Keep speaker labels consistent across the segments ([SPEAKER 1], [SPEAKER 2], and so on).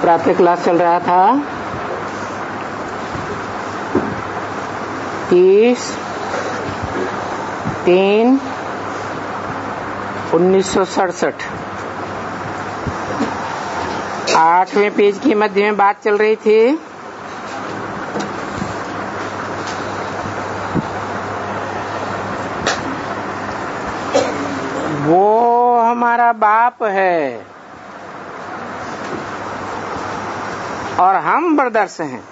[SPEAKER 1] प्रातः क्लास चल रहा था 30/3/1967। 8वें पेज की मध्य में बात चल रही थी वो हमारा बाप है और हम ब्रदर्स हैं।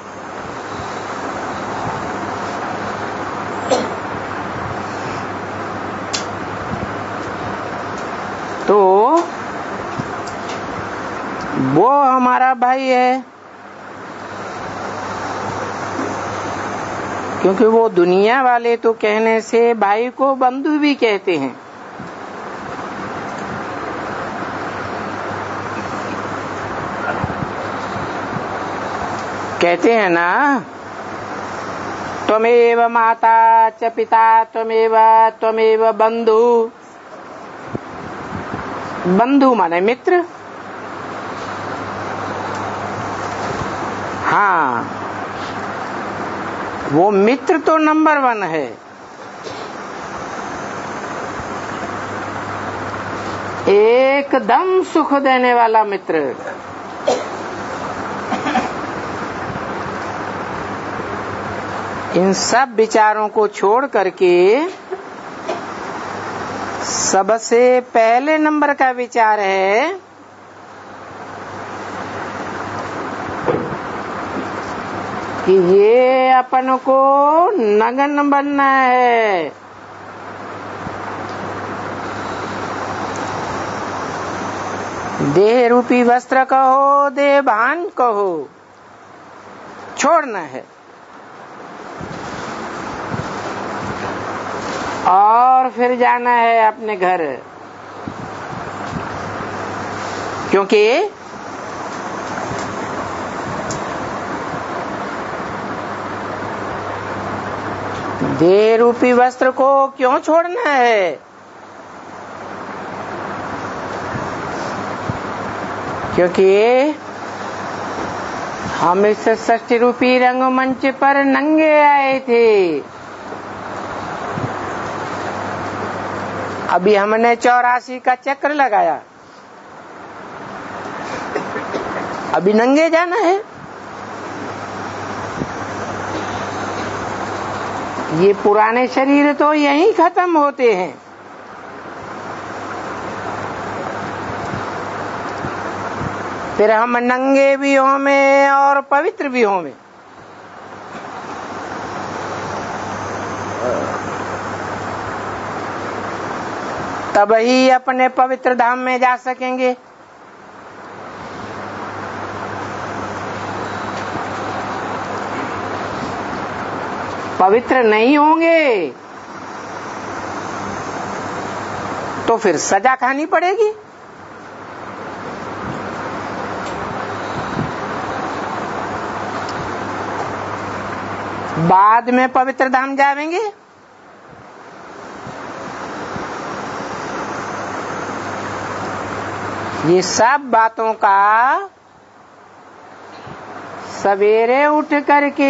[SPEAKER 1] तो वो हमारा भाई है क्योंकि वो दुनिया वाले तो कहने से भाई को बंधु भी कहते हैं। कहते हैं ना, त्वमेव माता च पिता त्वमेव बंधु। बंधु माने मित्र। हाँ, वो मित्र तो नंबर 1 है। एकदम सुख देने वाला मित्र। इन सब विचारों को छोड़ करके सबसे पहले नंबर का विचार है कि ये अपन को नगन बनना है। देह रूपी वस्त्र कहो, देह भान कहो, छोड़ना है और फिर जाना है अपने घर। क्योंकि देह रूपी वस्त्र को क्यों छोड़ना है? क्योंकि हम इस सृष्टि रूपी रंगमंच पर नंगे आए थे। अभी हमने 84 का चक्र लगाया, अभी नंगे जाना है। ये पुराने शरीर तो यहीं खत्म होते हैं। फिर हम नंगे भी होंगे और पवित्र भी होंगे। तब ही अपने पवित्र धाम में जा सकेंगे। पवित्र नहीं होंगे तो फिर सजा खानी पड़ेगी। बाद में पवित्र धाम जाएंगे। ये सब बातों का सवेरे उठ करके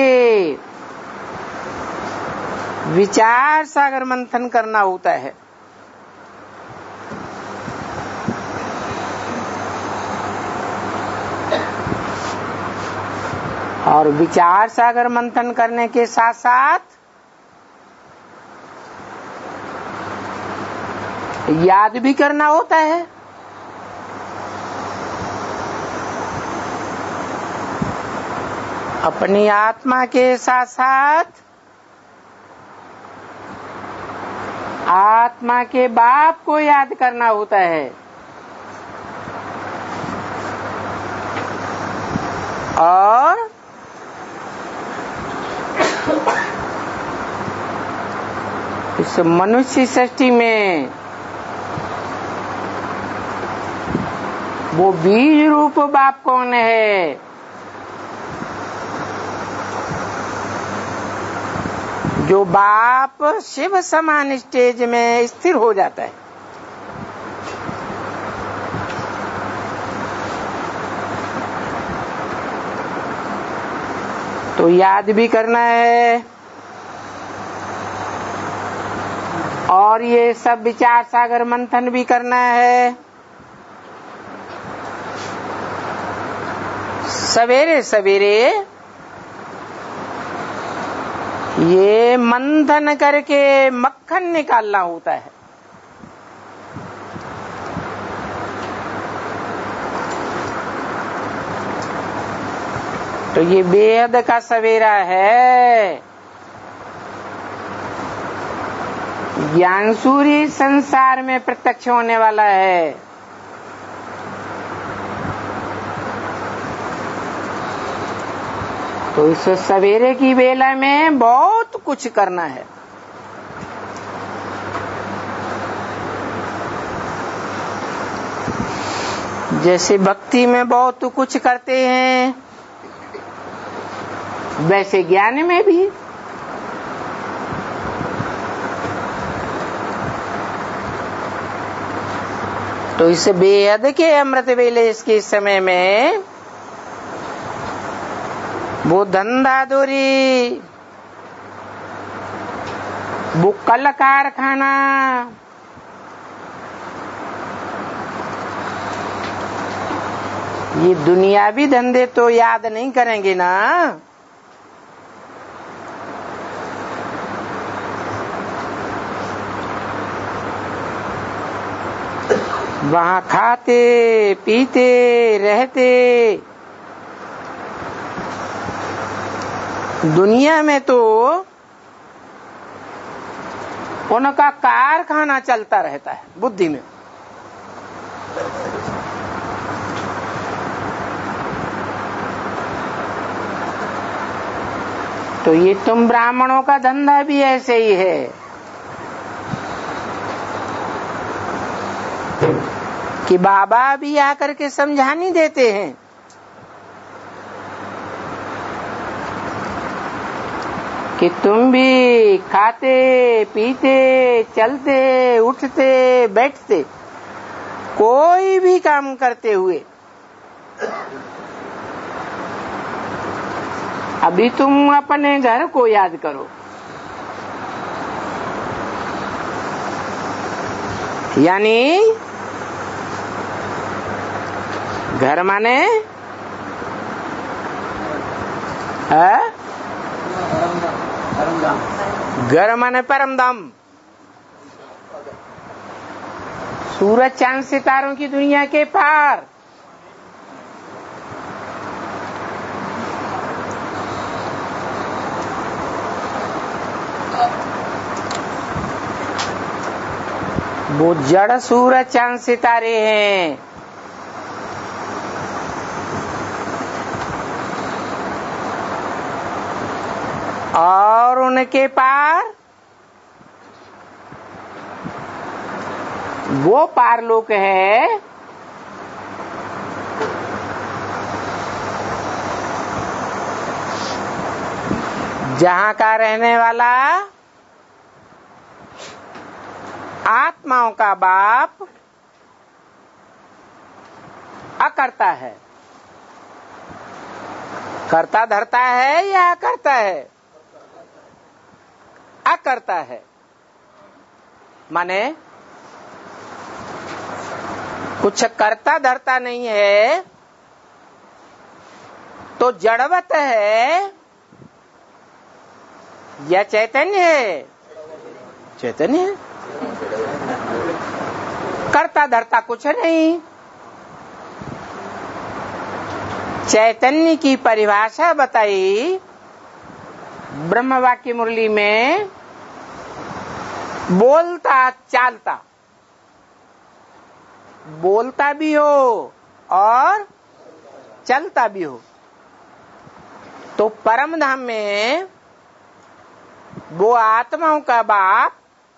[SPEAKER 1] विचार सागर मंथन करना होता है। और विचार सागर मंथन करने के साथ साथ याद भी करना होता है। अपनी आत्मा के साथ साथ आत्मा के बाप को याद करना होता है। और इस मनुष्य सृष्टि में वो बीज रूप बाप कौन है? जो बाप शिव समान स्टेज में स्थिर हो जाता है। तो याद भी करना है और ये सब विचार सागर मंथन भी करना है। सवेरे सवेरे ये मंथन करके मक्खन निकालना होता है। तो ये बेहद का सवेरा है। ज्ञान सूर्य संसार में प्रत्यक्ष होने वाला है। तो इस सवेरे की वेला में बहुत कुछ करना है। जैसे भक्ति में बहुत कुछ करते हैं, वैसे ज्ञान में भी। तो इस बेहद के अमृत वेले इसके समय में वो धंधा दूरी, वो कल कारखाना, ये दुनियावी धंधे तो याद नहीं करेंगे ना। वहां खाते पीते रहते। दुनिया में तो उनका कारखाना चलता रहता है बुद्धि में। तो ये तुम ब्राह्मणों का धंधा भी ऐसे ही है कि बाबा भी आकर के समझानी देते हैं कि तुम भी खाते पीते चलते उठते बैठते कोई भी काम करते हुए अभी तुम अपने घर को याद करो। यानी घर माने घर माने परम धाम। सूरज चांद सितारों की दुनिया के पार। वो जड़ सूरज चांद सितारे हैं। और उनके पार वो पारलोक है जहां का रहने वाला आत्माओं का बाप अकर्ता है। करता धरता है या अकर्ता है? अकर्ता है माने कुछ करता धरता नहीं है तो जड़वत है या चैतन्य है? चैतन्य है। करता धरता कुछ नहीं। चैतन्य की परिभाषा बताई ब्रह्म वाक्य मुरली में, बोलता चालता, बोलता भी हो और चलता भी हो। तो परम धाम में वो आत्माओं का बाप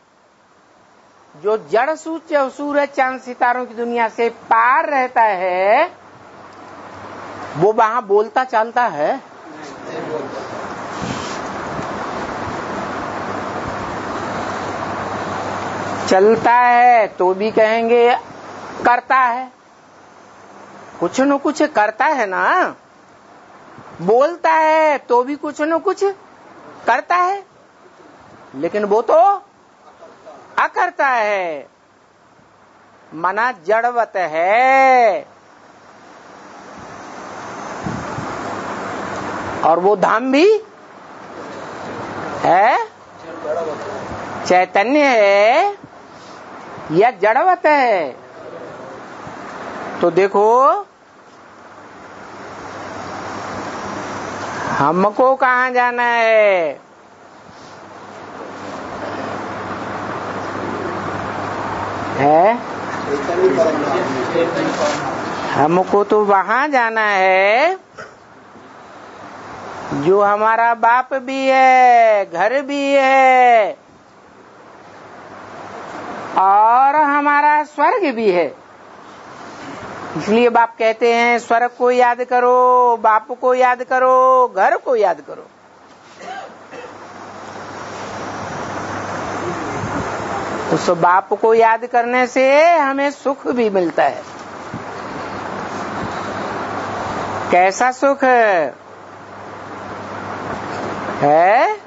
[SPEAKER 1] जो जड़ सूरज चांद सितारों की दुनिया से पार रहता है, वो वहां बोलता चालता है। चलता है तो भी कहेंगे करता है, कुछ न कुछ करता है ना। बोलता है तो भी कुछ न कुछ करता है, लेकिन वो तो अकर्ता है, मना जड़वत है। और वो धाम भी है, चैतन्य है या जड़वत है? तो देखो हमको कहाँ जाना है? हमको तो वहां जाना है जो हमारा बाप भी है, घर भी है और हमारा स्वर्ग भी है। इसलिए बाप कहते हैं स्वर्ग को याद करो, बाप को याद करो, घर को याद करो। उस बाप को याद करने से हमें सुख भी मिलता है। कैसा सुख है?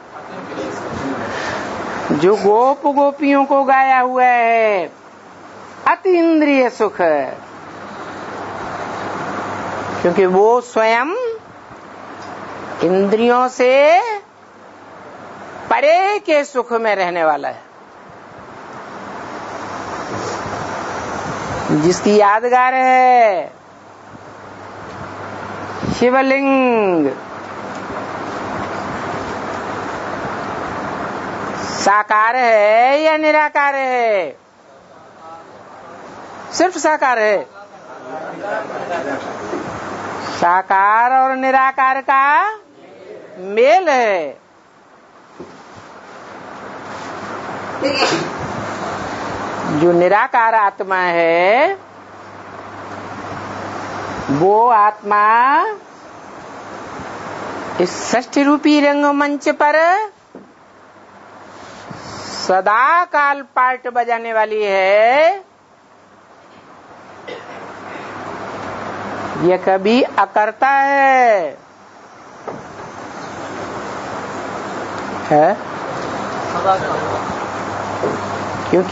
[SPEAKER 1] जो गोप गोपियों को गाया हुआ है, अति इंद्रिय सुख है। क्योंकि वो स्वयं इंद्रियों से परे के सुख में रहने वाला है। जिसकी यादगार है शिवलिंग, साकार है या निराकार है? सिर्फ साकार है। साकार और निराकार का मेल है। जो निराकार आत्मा है वो आत्मा इस षष्ठी रूपी रंगमंच पर सदा काल पार्ट बजाने वाली है। ये कभी अकर्ता है? क्योंकि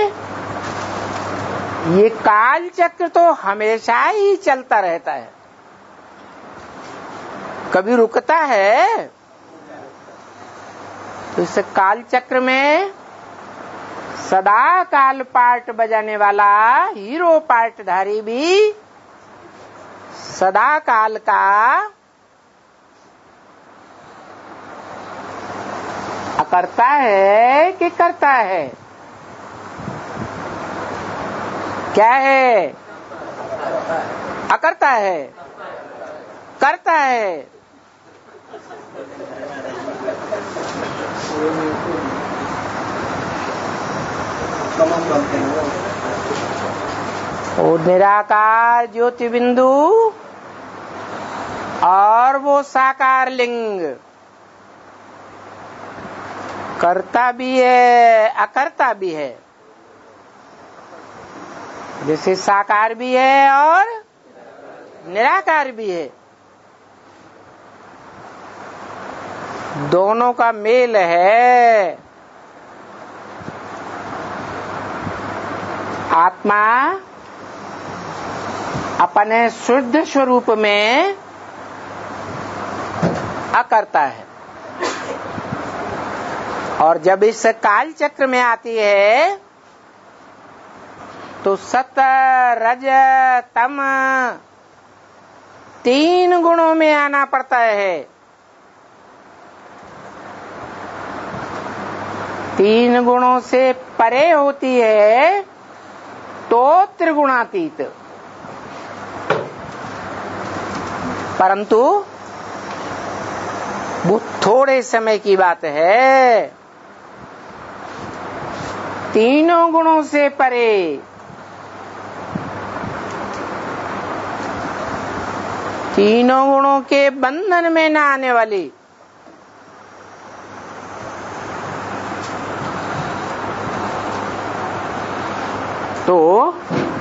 [SPEAKER 1] ये काल चक्र तो हमेशा ही चलता रहता है, कभी रुकता है? तो इस काल चक्र में सदा काल पार्ट बजाने वाला हीरो पार्टधारी भी सदा काल का अकर्ता है कि करता है? क्या है? अकर्ता है, करता है। वो निराकार ज्योति बिंदु और वो साकार लिंग करता भी है, अकर्ता भी है। जैसे साकार भी है और निराकार भी है। दोनों का मेल है। आत्मा अपने शुद्ध स्वरूप में अकर्ता है और जब इस काल चक्र में आती है तो सत रज तम तीन गुणों में आना पड़ता है। तीन गुणों से परे होती है तो त्रिगुणातीत। परंतु वो थोड़े समय की बात है। तीनों गुणों से परे तीनों गुणों के बंधन में न आने वाली तो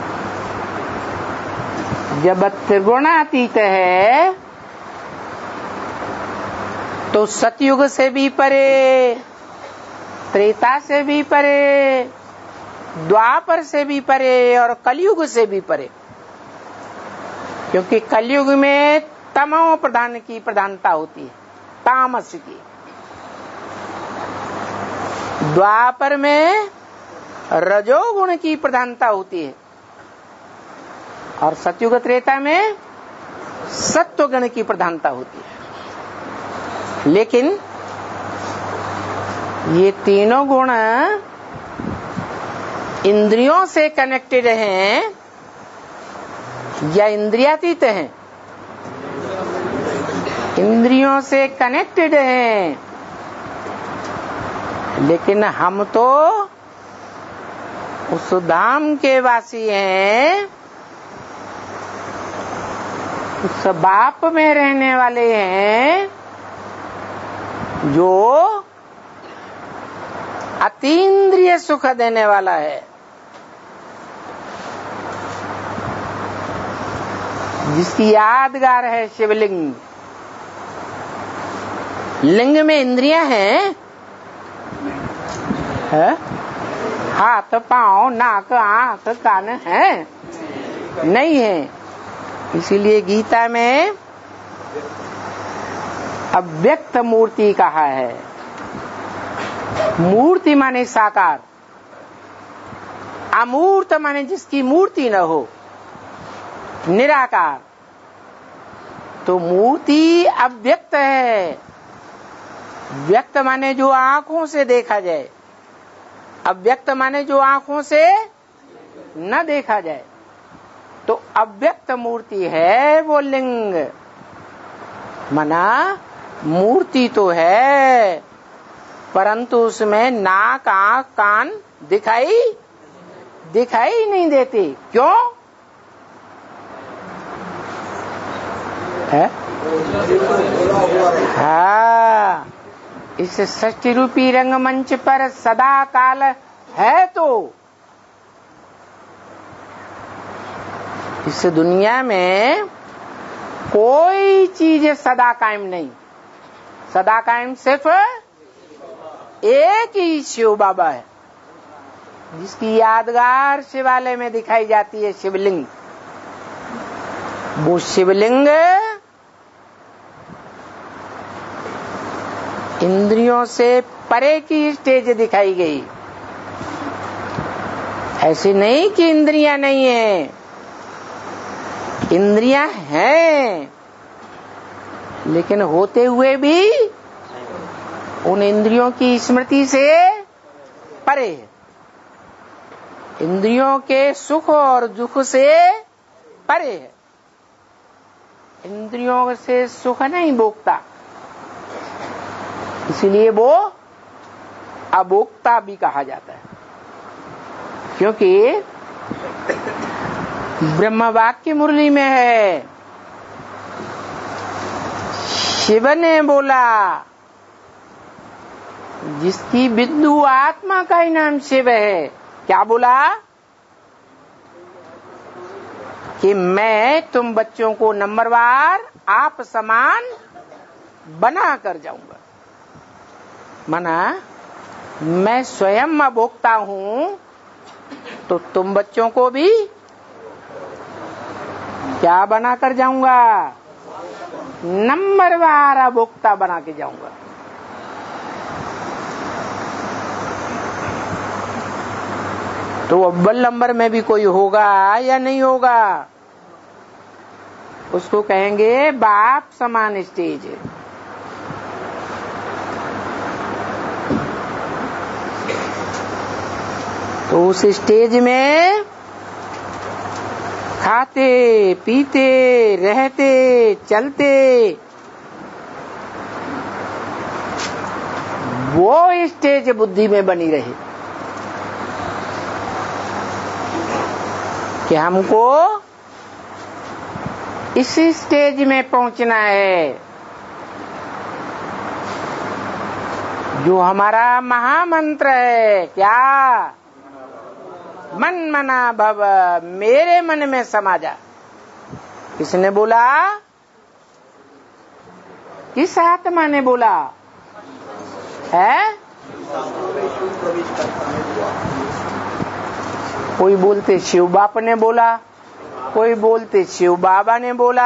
[SPEAKER 1] जब त्रिगुणातीत है तो सतयुग से भी परे, त्रेता से भी परे, द्वापर से भी परे और कलयुग से भी परे। क्योंकि कलयुग में तमो प्रधान की प्रधानता होती है, तामस की। द्वापर में रजोगुण की प्रधानता होती है और सतयुग त्रेता में सत्वगुण की प्रधानता होती है। लेकिन ये तीनों गुण इंद्रियों से कनेक्टेड हैं या इंद्रियातीत हैं? इंद्रियों से कनेक्टेड हैं, लेकिन हम तो उस धाम के वासी हैं, उस बाप में रहने वाले हैं जो अतीन्द्रिय सुख देने वाला है, जिसकी यादगार है शिवलिंग। लिंग में इंद्रियां हैं, है? हाथ, पांव, नाक, आंख, कान है? नहीं है। इसीलिए गीता में अव्यक्त मूर्ति कहा है। मूर्ति माने साकार, अमूर्त माने जिसकी मूर्ति न हो, निराकार। तो मूर्ति अव्यक्त है। व्यक्त माने जो आंखों से देखा जाए, अव्यक्त माने जो आंखों से न देखा जाए। तो अव्यक्त मूर्ति है वो लिंग। मना मूर्ति तो है, परंतु उसमें नाक, आंख, कान दिखाई नहीं देते। क्यों है? हाँ, इस सृष्टि रूपी रंगमंच पर सदा काल है। तो इस दुनिया में कोई चीज सदा कायम नहीं। सदा कायम सिर्फ एक ही शिव बाबा है, जिसकी यादगार शिवालय में दिखाई जाती है, शिवलिंग। वो शिवलिंग इंद्रियों से परे की स्टेज दिखाई गई। ऐसी नहीं कि इंद्रियां नहीं है, इंद्रियां हैं, लेकिन होते हुए भी उन इंद्रियों की स्मृति से परे है। इंद्रियों के सुख और दुख से परे है। इंद्रियों से सुख नहीं भोगता, इसलिए वो अभोक्ता भी कहा जाता है। क्योंकि ब्रह्म वाक्य मुरली में है, शिव ने बोला, जिसकी विद्यु आत्मा का ही नाम शिव है। क्या बोला? कि मैं तुम बच्चों को नंबरवार आप समान बना कर जाऊंगा। मना मैं स्वयं अभोक्ता हूं, तो तुम बच्चों को भी क्या बना कर जाऊंगा? नंबरवार अभोक्ता बना के जाऊंगा। तो अव्वल नंबर में भी कोई होगा या नहीं होगा? उसको कहेंगे बाप समान स्टेज। तो उस स्टेज में खाते, पीते, रहते, चलते, वो स्टेज बुद्धि में बनी रहे कि हमको इस स्टेज में पहुंचना है, जो हमारा महामंत्र है। क्या? मन मना भव, मेरे मन में समा जा। किसने बोला? किस आत्मा ने बोला है? कोई बोलते शिव बाप ने बोला, कोई बोलते शिव बाबा ने बोला।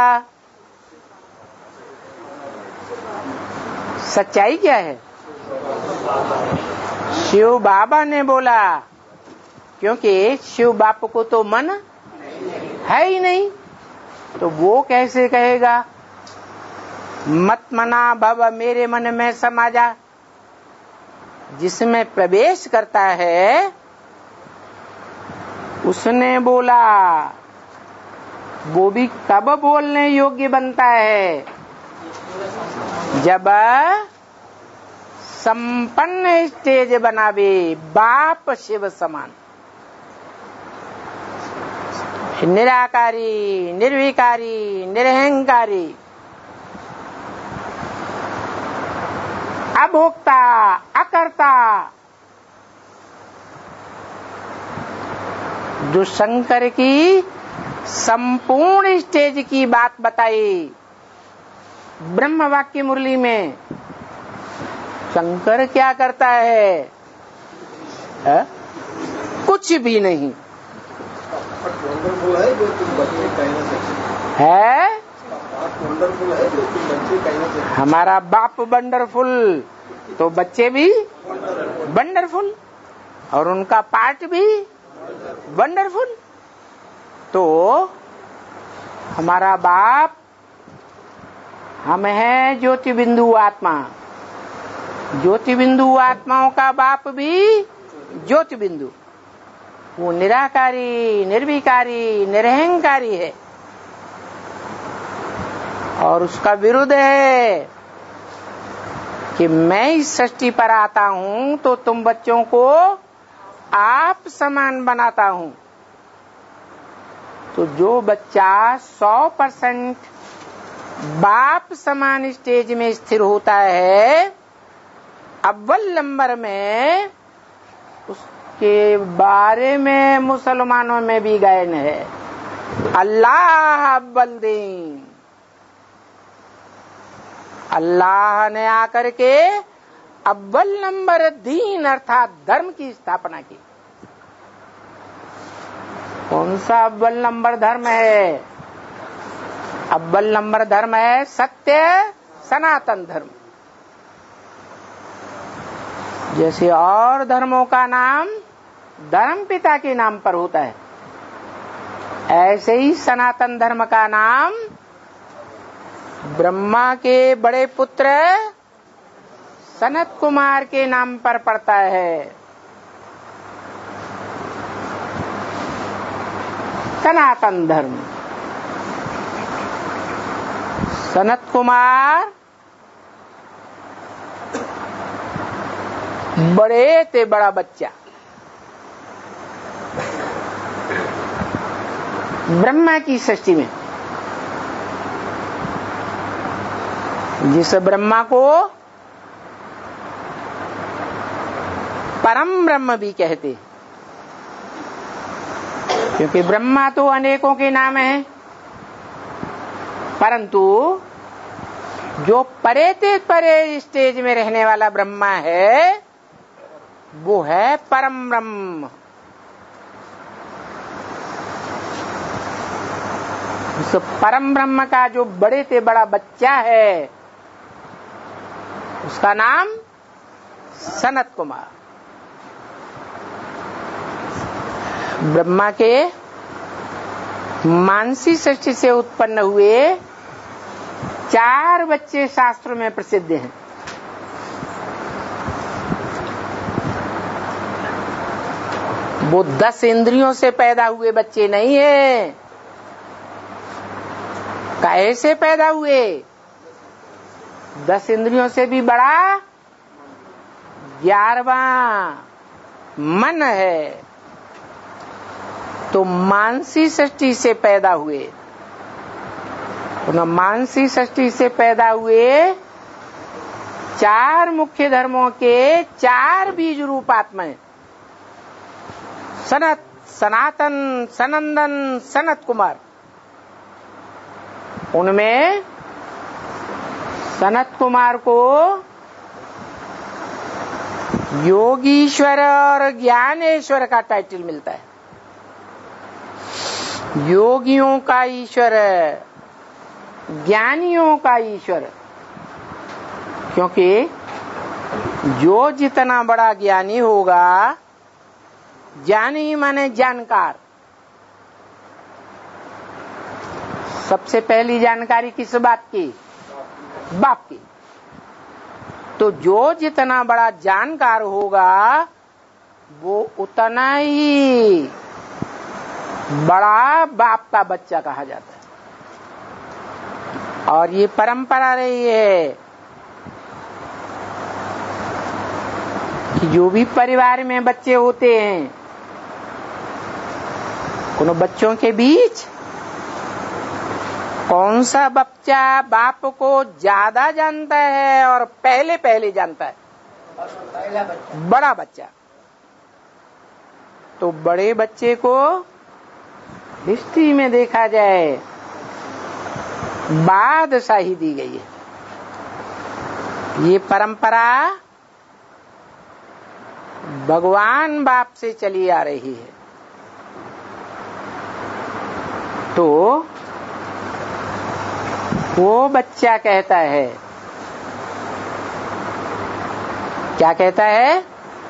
[SPEAKER 1] सच्चाई क्या है? शिव बाबा ने बोला, क्योंकि शिव बाप को तो मन है ही नहीं, तो वो कैसे कहेगा मत मना भव मेरे मन में समा जा। जिसमें प्रवेश करता है उसने बोला। वो भी कब बोलने योग्य बनता है? जब संपन्न स्टेज बनावे बाप शिव समान, निराकारी, निर्विकारी, निरहंकारी, अभोक्ता, अकर्ता, जो शंकर की संपूर्ण स्टेज की बात बताई ब्रह्म वाक्य मुरली में। शंकर क्या करता है? कुछ भी नहीं है। हमारा बाप वंडरफुल, तो बच्चे भी वंडरफुल, और उनका पार्ट भी वंडरफुल। तो हमारा बाप, हम हैं ज्योति बिंदु आत्मा। ज्योति बिंदु आत्माओं का बाप भी ज्योति बिंदु। वो निराकारी, निर्विकारी, निरहंकारी है, और उसका विरुद्ध है कि मैं इस सृष्टि पर आता हूं तो तुम बच्चों को आप समान बनाता हूं। तो जो बच्चा 100% बाप समान स्टेज में स्थिर होता है, अव्वल नंबर में, उसके बारे में मुसलमानों में भी गायन है, अल्लाह अव्वल दीन। अल्लाह ने आकर के अव्वल नंबर दीन अर्थात धर्म की स्थापना की। कौन सा अव्वल नंबर धर्म है? अव्वल नंबर धर्म है सत्य सनातन धर्म। जैसे और धर्मों का नाम धर्म पिता के नाम पर होता है, ऐसे ही सनातन धर्म का नाम ब्रह्मा के बड़े पुत्र सनत कुमार के नाम पर पड़ता है। सनातन धर्म। सनत कुमार बड़े ते बड़ा बच्चा, ब्रह्मा की सृष्टि में। जिस ब्रह्मा को परम ब्रह्म भी कहते, क्योंकि ब्रह्मा तो अनेकों के नाम हैं, परंतु जो परे ते परे स्टेज में रहने वाला ब्रह्मा है वो है परम ब्रह्म। उस परम ब्रह्म का जो बड़े से बड़ा बच्चा है उसका नाम सनत कुमार। ब्रह्मा के मानसी सृष्टि से उत्पन्न हुए 4 बच्चे शास्त्रों में प्रसिद्ध हैं। वो 10 इंद्रियों से पैदा हुए बच्चे नहीं है। कैसे पैदा हुए? 10 इंद्रियों से भी बड़ा 11वां मन है, तो मानसी सृष्टि से पैदा हुए। मानसी सृष्टि से पैदा हुए 4 मुख्य धर्मों के 4 बीज रूप आत्माएं, सनत, सनातन, सनंदन, सनत कुमार। उनमें सनत कुमार को योगीश्वर और ज्ञानेश्वर का टाइटल मिलता है। योगियों का ईश्वर, ज्ञानियों का ईश्वर, क्योंकि जो जितना बड़ा ज्ञानी होगा, ज्ञानी माने जानकार, सबसे पहली जानकारी किस बात की? बाप की। तो जो जितना बड़ा जानकार होगा वो उतना ही बड़ा बाप का बच्चा कहा जाता है। और ये परंपरा रही है कि जो भी परिवार में बच्चे होते हैं, उन बच्चों के बीच कौन सा बच्चा बाप को ज्यादा जानता है और पहले जानता है? बड़ा बच्चा। तो बड़े बच्चे को हिस्ट्री में देखा जाए बादशाही दी गई है। ये परंपरा भगवान बाप से चली आ रही है। तो वो बच्चा कहता है, क्या कहता है?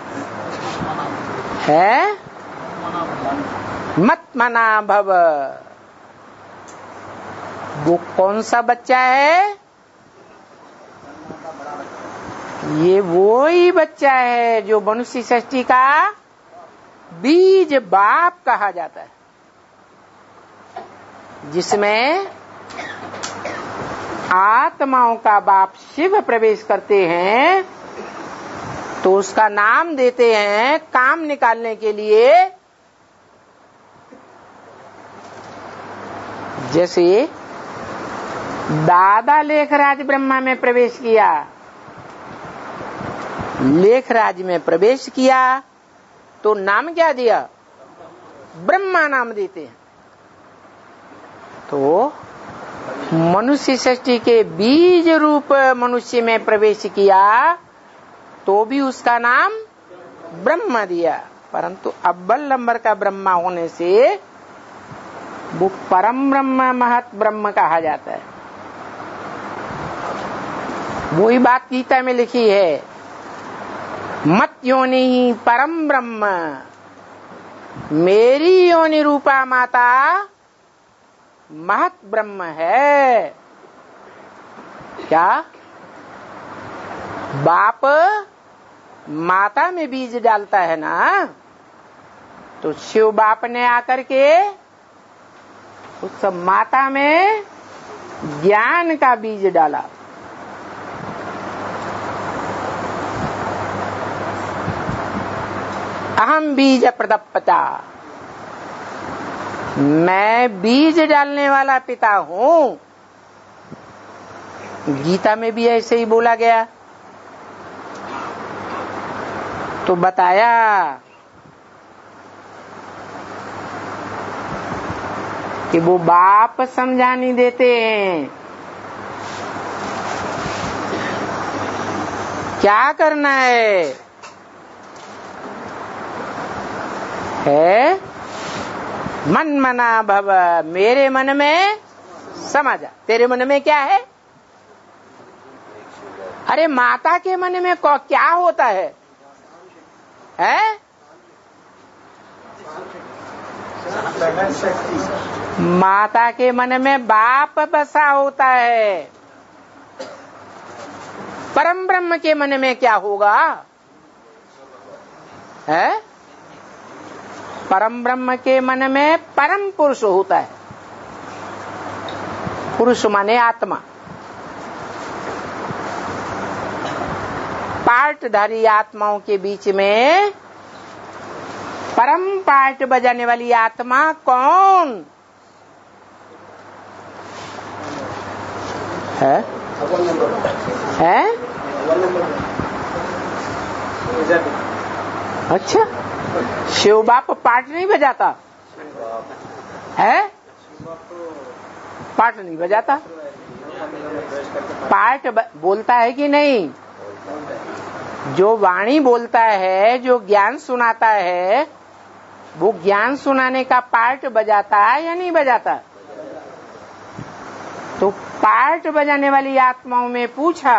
[SPEAKER 1] मत मना भव। वो कौन सा बच्चा है? ये वो ही बच्चा है जो मनुष्य सृष्टि का बीज बाप कहा जाता है, जिसमें आत्माओं का बाप शिव प्रवेश करते हैं। तो उसका नाम देते हैं काम निकालने के लिए। जैसे दादा लेखराज ब्रह्मा में प्रवेश किया, लेखराज में प्रवेश किया तो नाम क्या दिया? ब्रह्मा नाम देते हैं। तो मनुष्य सृष्टि के बीज रूप मनुष्य में प्रवेश किया तो भी उसका नाम ब्रह्मा दिया। परंतु अव्वल नंबर का ब्रह्मा होने से वो परम ब्रह्म, महत ब्रह्म कहा जाता है। वही बात गीता में लिखी है, मत योनि ही परम ब्रह्म, मेरी योनि रूपा माता महत ब्रह्म है। क्या? बाप माता में बीज डालता है ना, तो शिव बाप ने आकर के उस माता में ज्ञान का बीज डाला। अहम बीज प्रदप्पता, मैं बीज डालने वाला पिता हूं। गीता में भी ऐसे ही बोला गया। तो बताया कि वो बाप समझा नहीं देते हैं। क्या करना है? मन मना भव, मेरे मन में समा जा। तेरे मन में क्या है? अरे माता के मन में क्या होता है? माता के मन में बाप बसा होता है। परम ब्रह्म के मन में क्या होगा? परम ब्रह्म के मन में परम पुरुष होता है। पुरुष माने आत्मा। पार्टधारी आत्माओं के बीच में परम पार्ट बजाने वाली आत्मा कौन है? अच्छा, शिव बाप पार्ट नहीं बजाता है? पार्ट नहीं बजाता। पार्ट बोलता है कि नहीं? जो वाणी बोलता है, जो ज्ञान सुनाता है, वो ज्ञान सुनाने का पार्ट बजाता है या नहीं बजाता? तो पार्ट बजाने वाली आत्माओं में पूछा,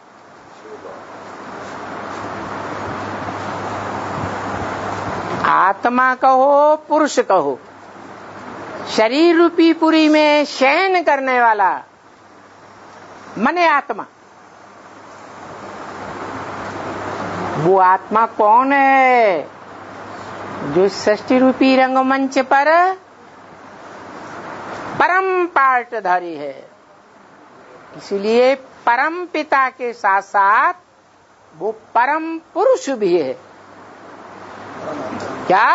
[SPEAKER 1] आत्मा कहो पुरुष कहो, शरीर रूपी पुरी में शयन करने वाला मने आत्मा, वो आत्मा कौन है? जो सृष्टि रूपी रंगमंच पर परम पार्टधारी है। इसलिए परम पिता के साथ साथ वो परम पुरुष भी है। क्या?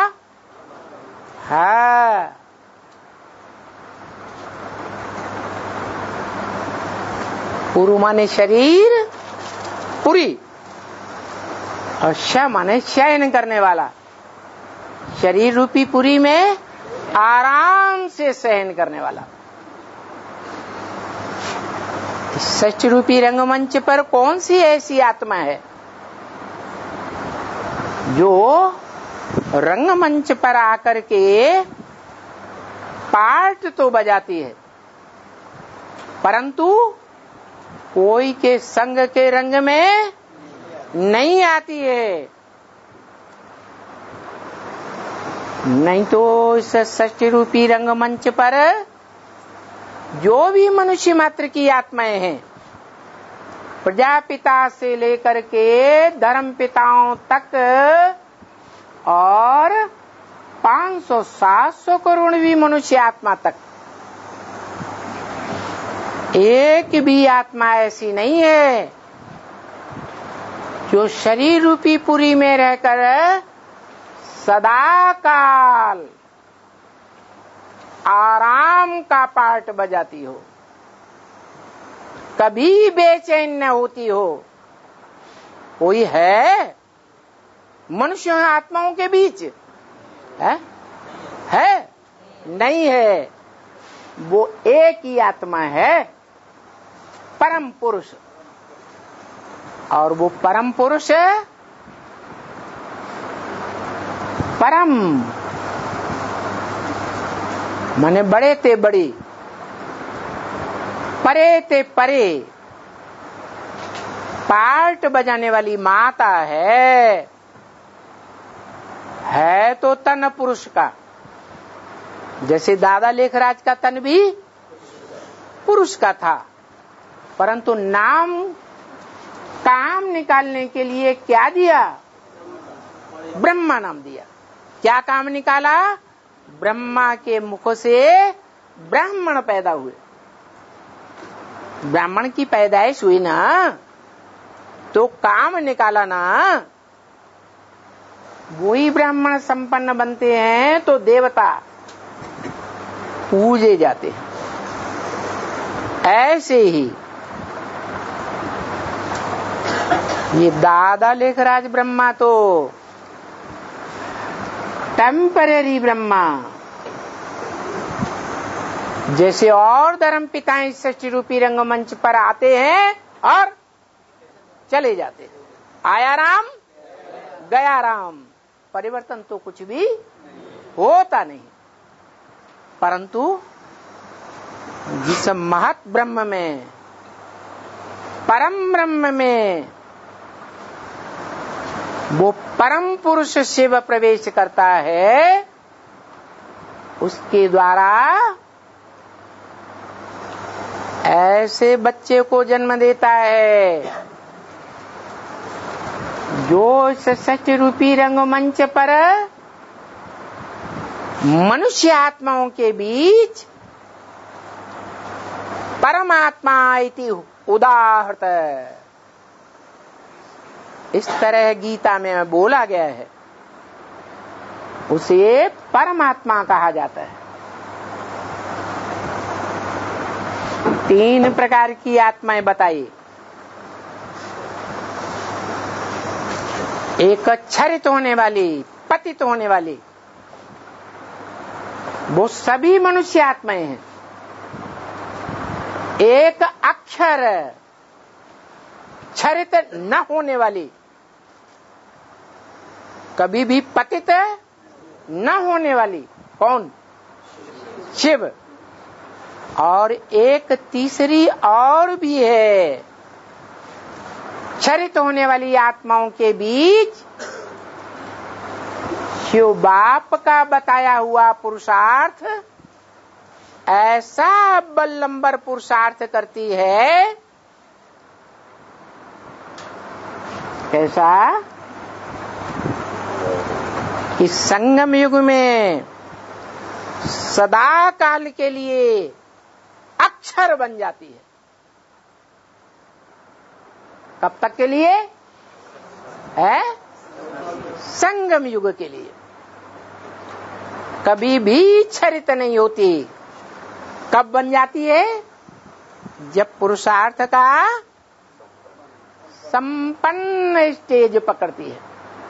[SPEAKER 1] हाँ, पुरु माने शरीर, पुरी, और श माने शयन करने वाला, शरीर रूपी पुरी में आराम से शयन करने वाला। सच रूपी रंगमंच पर कौन सी ऐसी आत्मा है जो रंगमंच पर आकर के पार्ट तो बजाती है, परंतु कोई के संग के रंग में नहीं आती है? नहीं तो इस सृष्टि रूपी रंगमंच पर जो भी मनुष्य मात्र की आत्माएं हैं, प्रजापिता से लेकर के धर्म पिताओं तक और 500-700 करोड़ भी मनुष्य आत्मा तक, एक भी आत्मा ऐसी नहीं है जो शरीर रूपी पुरी में रहकर सदा काल आराम का पार्ट बजाती हो, कभी बेचैन न होती हो। कोई है मनुष्य आत्माओं के बीच? है? नहीं है। वो एक ही आत्मा है, परम पुरुष। और वो परम पुरुष परम माने बड़े ते बड़ी, परे ते परे पार्ट बजाने वाली माता है तो तन पुरुष का। जैसे दादा लेखराज का तन भी पुरुष का था, परंतु नाम काम निकालने के लिए क्या दिया? ब्रह्मा नाम दिया। क्या काम निकाला? ब्रह्मा के मुख से ब्राह्मण पैदा हुए। ब्राह्मण की पैदाइश हुई ना, तो काम निकाला ना, वही ब्राह्मण संपन्न बनते हैं तो देवता पूजे जाते हैं। ऐसे ही ये दादा लेखराज ब्रह्मा तो टेम्परेरी ब्रह्मा, जैसे और धर्म पिताएं सृष्टि रूपी रंगमंच पर आते हैं और चले जाते हैं। आया राम गया राम, परिवर्तन तो कुछ भी होता नहीं। परंतु जिस महत ब्रह्म में, परम ब्रह्म में वो परम पुरुष शिव प्रवेश करता है, उसके द्वारा ऐसे बच्चे को जन्म देता है जो सत्य रूपी रंगमंच पर मनुष्य आत्माओं के बीच परमात्मा इति उदाहृत, इस तरह गीता में बोला गया है, उसे परमात्मा कहा जाता है। 3 प्रकार की आत्माएं बताई। एक क्षरित होने वाली, पतित होने वाली, वो सभी मनुष्य आत्माएं हैं। एक अक्षर क्षरित न होने वाली, कभी भी पतित न होने वाली, कौन? शिव। और एक तीसरी और भी है, क्षरित होने वाली आत्माओं के बीच शिव बाप का बताया हुआ पुरुषार्थ ऐसा बल्लंबर पुरुषार्थ करती है, कैसा कि संगम युग में सदा काल के लिए अक्षर बन जाती है। कब तक के लिए है? संगम युग के लिए। कभी भी क्षरित नहीं होती। कब बन जाती है? जब पुरुषार्थ का संपन्न स्टेज पकड़ती है।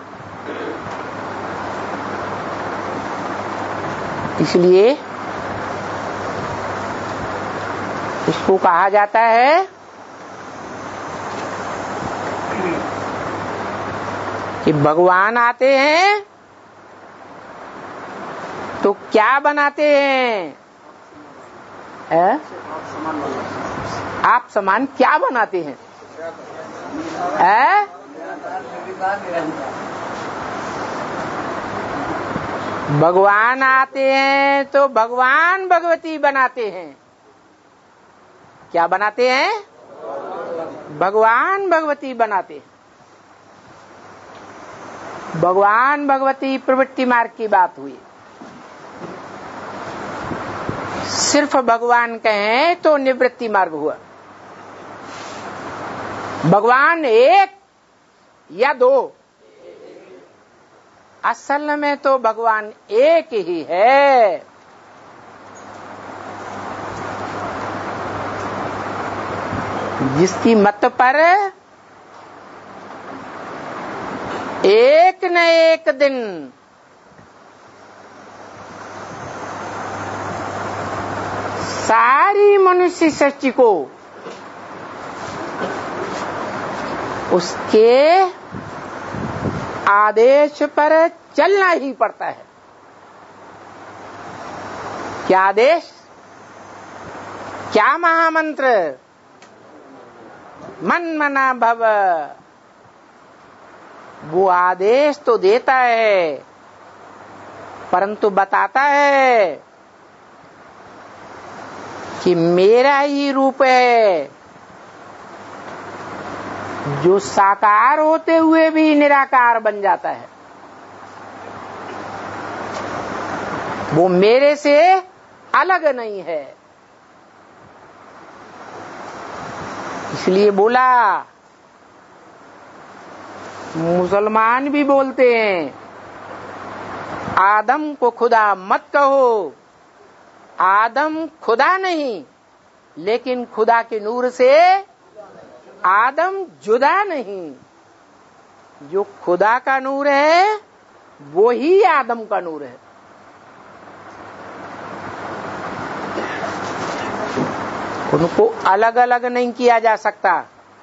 [SPEAKER 1] इसलिए इसको कहा जाता है कि भगवान आते हैं तो क्या बनाते हैं? आप समान क्या बनाते हैं? भगवान आते हैं तो भगवान भगवती बनाते हैं। क्या बनाते हैं? भगवान भगवती बनाते हैं। भगवान भगवती प्रवृत्ति मार्ग की बात हुई। सिर्फ भगवान कहें तो निवृत्ति मार्ग हुआ। भगवान एक या दो? असल में तो भगवान एक ही है। जिसकी मत पर एक न एक दिन सारी मनुष्य सृष्टि को उसके आदेश पर चलना ही पड़ता है। क्या आदेश? क्या महामंत्र? मन मना भव। वो आदेश तो देता है परंतु बताता है कि मेरा ही रूप है जो साकार होते हुए भी निराकार बन जाता है। वो मेरे से अलग नहीं है। इसलिए बोला, मुसलमान भी बोलते हैं आदम को खुदा मत कहो। आदम खुदा नहीं, लेकिन खुदा के नूर से आदम जुदा नहीं। जो खुदा का नूर है वो ही आदम का नूर है। उनको अलग अलग नहीं किया जा सकता।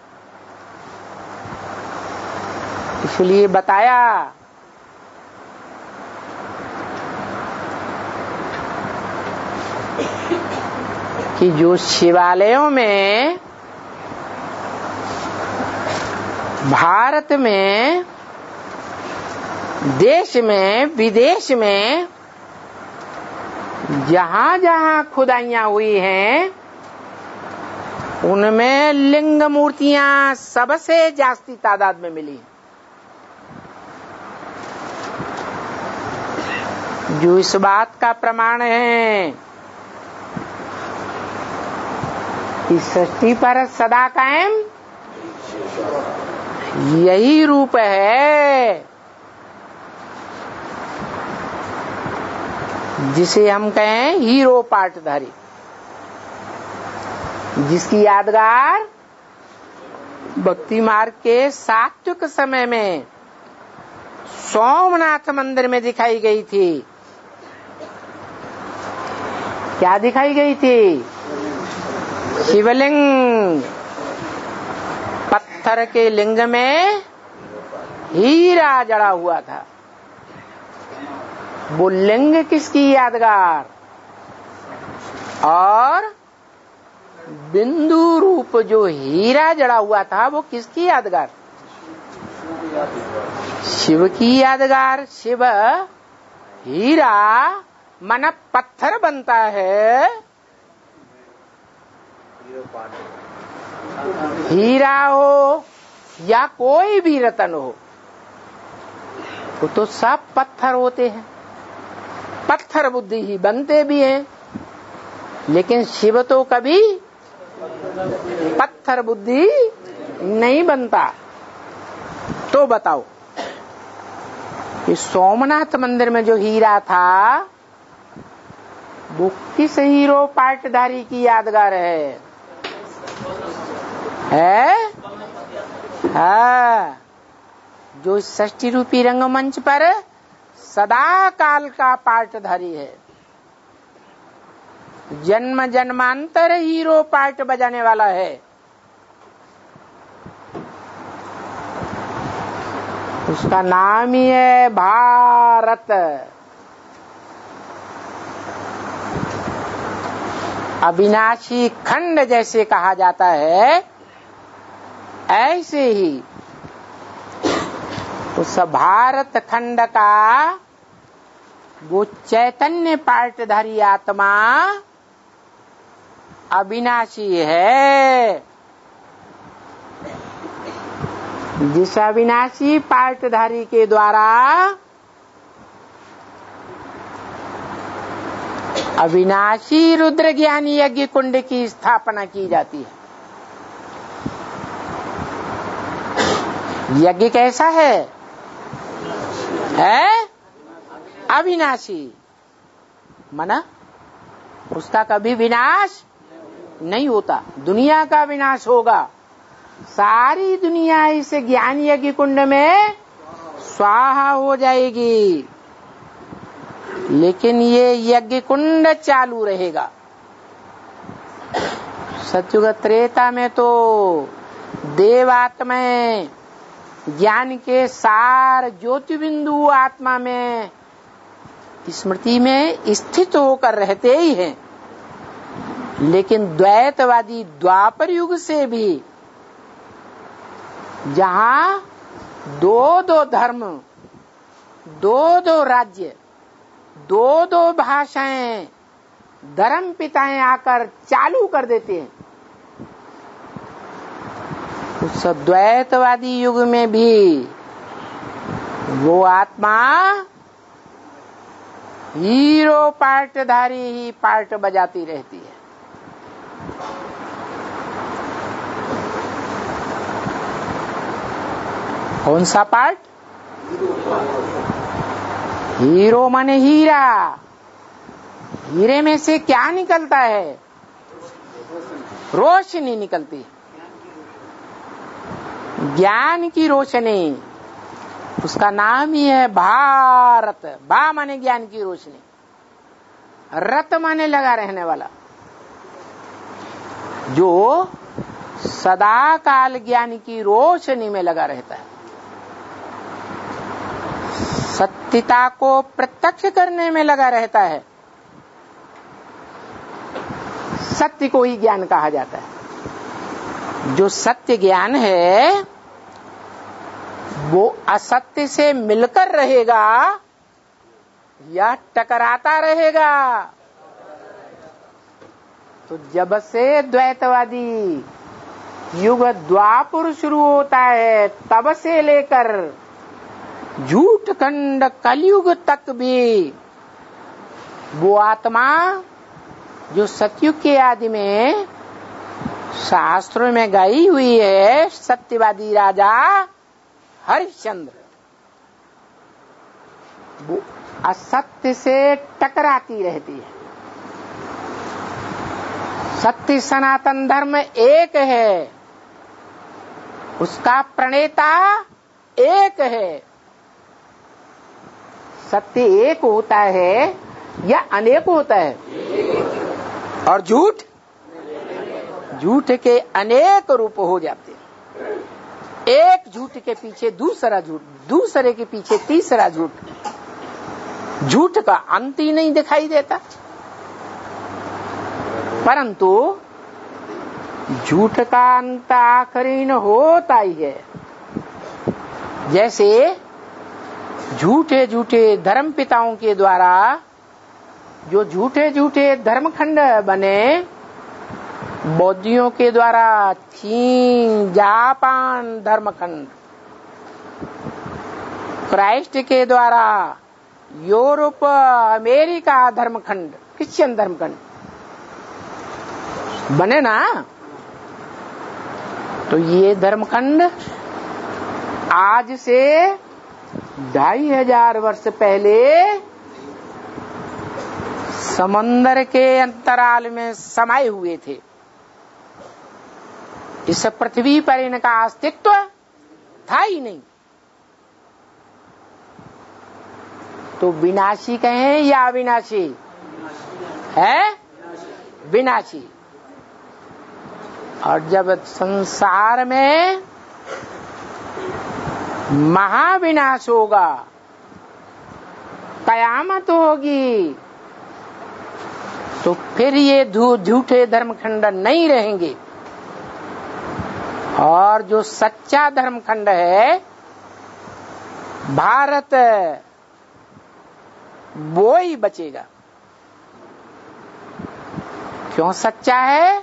[SPEAKER 1] इसलिए बताया कि जो शिवालयों में, भारत में, देश में, विदेश में जहां जहां खुदाइयां हुई हैं उनमें लिंग मूर्तियां सबसे जास्ती तादाद में मिली। जो इस बात का प्रमाण है कि सृष्टि पर सदा कायम यही रूप है जिसे हम कहें हीरो पाटधारी, जिसकी यादगार भक्ति मार्ग के सात्विक समय में सोमनाथ मंदिर में दिखाई गई थी। क्या दिखाई गई थी? शिवलिंग, पत्थर के लिंग में हीरा जड़ा हुआ था। वो लिंग किसकी यादगार, और बिंदु रूप जो हीरा जड़ा हुआ था वो किसकी यादगार, शिव की यादगार। शिव हीरा मन पत्थर बनता है, हीरा हो या कोई भी रतन हो, वो तो सब पत्थर होते हैं, पत्थर बुद्धि ही बनते भी हैं। लेकिन शिव तो कभी पत्थर बुद्धि नहीं बनता। तो बताओ, इस सोमनाथ मंदिर में जो हीरा था वो किस हीरो पाटधारी की यादगार है? हाँ, जो षष्ठी रूपी रंगमंच पर सदा काल का पाटधारी है, जन्म जन्मांतर हीरो पाट बजाने वाला है। उसका नाम ही है भारत। अविनाशी खंड जैसे कहा जाता है, ऐसे ही उस भारत खंड का वो चैतन्य पाटधारी आत्मा अविनाशी है। जिस अविनाशी पाटधारी के द्वारा अविनाशी रुद्र ज्ञानी यज्ञ कुंड की स्थापना की जाती है। यज्ञ कैसा है? अविनाशी, मना उसका कभी विनाश नहीं होता। दुनिया का विनाश होगा, सारी दुनिया इस ज्ञान यज्ञ कुंड में स्वाहा हो जाएगी, लेकिन ये यज्ञ कुंड चालू रहेगा। सतयुग त्रेता में तो देवात्माएं ज्ञान के सार ज्योति बिंदु आत्मा में स्मृति में स्थित होकर रहते ही हैं। लेकिन द्वैतवादी द्वापर युग से भी, जहां दो दो धर्म, दो दो राज्य, दो दो भाषाएं, धर्म पिताएं आकर चालू कर देते हैं, उस द्वैतवादी युग में भी वो आत्मा हीरो पाटधारी ही पाट बजाती रहती है। कौन सा पार्ट? हीरो माने हीरा। हीरे में से क्या निकलता है? रोशनी निकलती, ज्ञान की रोशनी। उसका नाम ही है भारत। भा माने ज्ञान की रोशनी, रत माने लगा रहने वाला, जो सदा काल ज्ञान की रोशनी में लगा रहता है। सत्यता को प्रत्यक्ष करने में लगा रहता है। सत्य को ही ज्ञान कहा जाता है। जो सत्य ज्ञान है वो असत्य से मिलकर रहेगा या टकराता रहेगा। तो जब से द्वैतवादी युग द्वापर शुरू होता है, तब से लेकर झूठ खंड कलयुग तक भी वो आत्मा जो सतयुग के आदि में शास्त्रों में गई हुई है, सत्यवादी राजा हरिश्चंद्र, वो असत्य से टकराती रहती है। सत्य सनातन धर्म एक है, उसका प्रणेता एक है। सत्य एक होता है या अनेक होता है? और झूठ? झूठ के अनेक रूप हो जाते हैं। एक झूठ के पीछे दूसरा झूठ, दूसरे के पीछे तीसरा झूठ, झूठ का अंत ही नहीं दिखाई देता। परंतु झूठ का अंत आखिरी न होता ही है। जैसे झूठे झूठे धर्म पिताओं के द्वारा जो झूठे झूठे धर्मखंड बने, बौद्धियों के द्वारा चीन जापान धर्मखंड, क्राइस्ट के द्वारा यूरोप अमेरिका धर्मखंड, क्रिश्चियन धर्मखंड बने ना। तो ये धर्मखंड आज से 2500 वर्ष पहले समंदर के अंतराल में समाये हुए थे। इस पृथ्वी पर इनका अस्तित्व था ही नहीं। तो विनाशी कहें या अविनाशी है? विनाशी। और जब संसार में महाविनाश होगा, कयामत होगी, तो फिर ये झूठे धर्मखंड नहीं रहेंगे और जो सच्चा धर्मखंड है भारत, वो ही बचेगा। क्यों सच्चा है?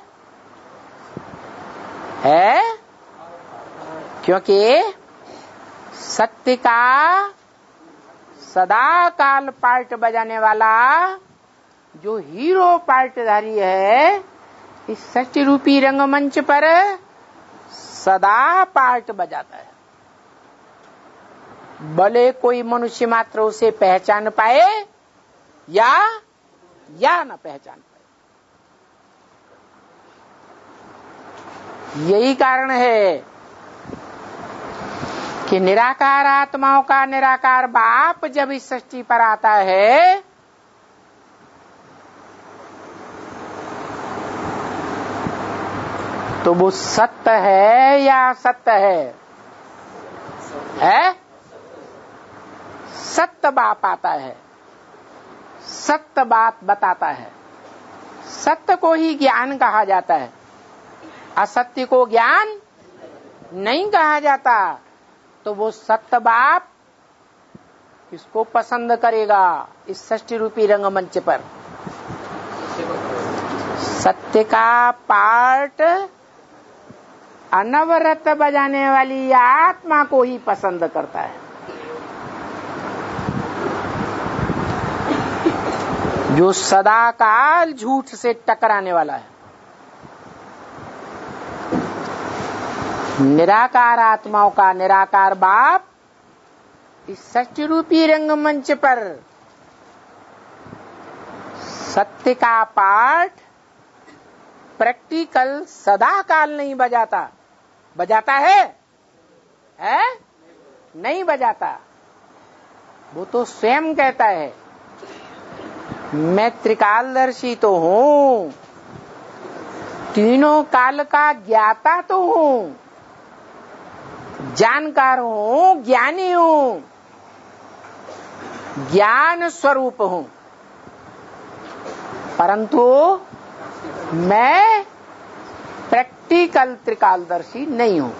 [SPEAKER 1] क्योंकि सत्य का सदा काल पार्ट बजाने वाला जो हीरो पार्टधारी है, इस सृष्टि रूपी रंगमंच पर सदा पार्ट बजाता है। भले कोई मनुष्य मात्र उसे पहचान पाए या न पहचान पाए। यही कारण है कि निराकार आत्माओं का निराकार बाप जब इस सृष्टि पर आता है, तो वो सत्य है या असत्य है? सत्य बाप आता है, सत्य बात बताता है। सत्य को ही ज्ञान कहा जाता है, असत्य को ज्ञान नहीं कहा जाता। तो वो सत्य बाप किसको पसंद करेगा इस सृष्टि रूपी रंगमंच पर? सत्य का पार्ट अनवरत बजाने वाली आत्मा को ही पसंद करता है, जो सदा काल झूठ से टकराने वाला है। निराकार आत्माओं का निराकार बाप इस सत्य रूपी रंगमंच पर सत्य का पाठ प्रैक्टिकल सदा काल नहीं बजाता। बजाता है? नहीं बजाता। वो तो स्वयं कहता है, मैं त्रिकालदर्शी तो हूँ, तीनों काल का ज्ञाता तो हूँ, जानकार हूँ, ज्ञानी हूँ, ज्ञान स्वरूप हूँ, परंतु मैं प्रैक्टिकल त्रिकालदर्शी नहीं हूँ।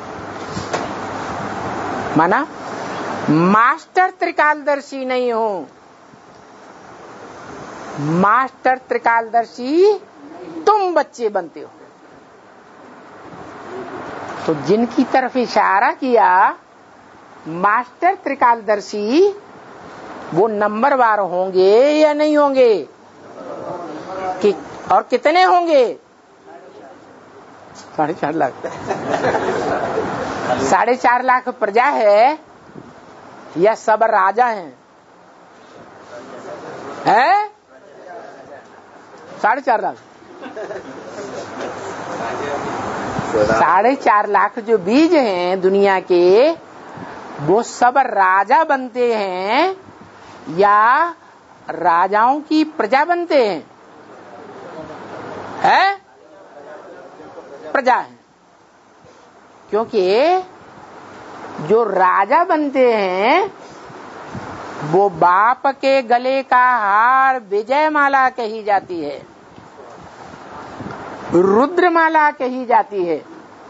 [SPEAKER 1] माना मास्टर त्रिकालदर्शी नहीं हूँ। मास्टर त्रिकालदर्शी तुम बच्चे बनते हो। तो जिनकी तरफ इशारा किया मास्टर त्रिकालदर्शी, वो नंबरवार होंगे या नहीं होंगे? और कितने होंगे? 4.5 लाख। 4.5 लाख प्रजा है या सब राजा हैं? 4.5 लाख। 4.5 लाख जो बीज हैं दुनिया के, वो सब राजा बनते हैं या राजाओं की प्रजा बनते हैं? प्रजा हैं, क्योंकि जो राजा बनते हैं वो बाप के गले का हार विजयमाला कही जाती है, रुद्रमाला कही जाती है।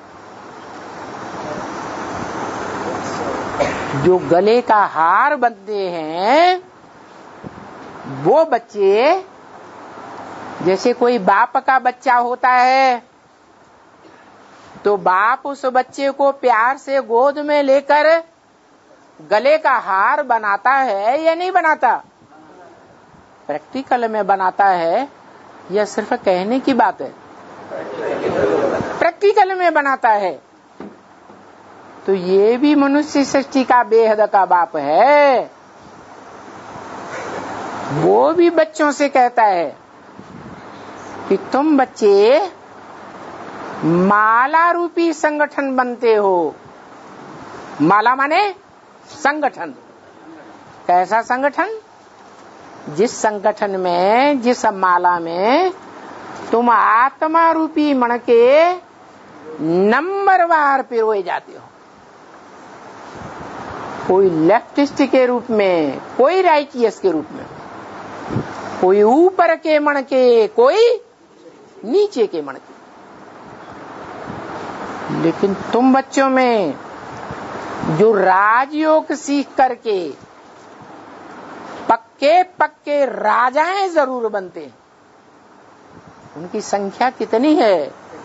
[SPEAKER 1] जो गले का हार बनते हैं वो बच्चे, जैसे कोई बाप का बच्चा होता है तो बाप उस बच्चे को प्यार से गोद में लेकर गले का हार बनाता है या नहीं बनाता? प्रैक्टिकल में बनाता है या सिर्फ कहने की बात है? प्रैक्टिकल में बनाता है। तो ये भी मनुष्य सृष्टि का बेहद का बाप है। वो भी बच्चों से कहता है कि तुम बच्चे माला रूपी संगठन बनते हो। माला माने संगठन। कैसा संगठन? जिस संगठन में, जिस माला में तुम आत्मा रूपी मण के नंबरवार पिरोए जाते हो। कोई लेफ्टिस्ट के रूप में, कोई राइटियस के रूप में, कोई ऊपर के मण के, कोई नीचे के मण के। लेकिन तुम बच्चों में जो राजयोग सीख करके पक्के पक्के राजाएं जरूर बनते हैं, उनकी संख्या कितनी है?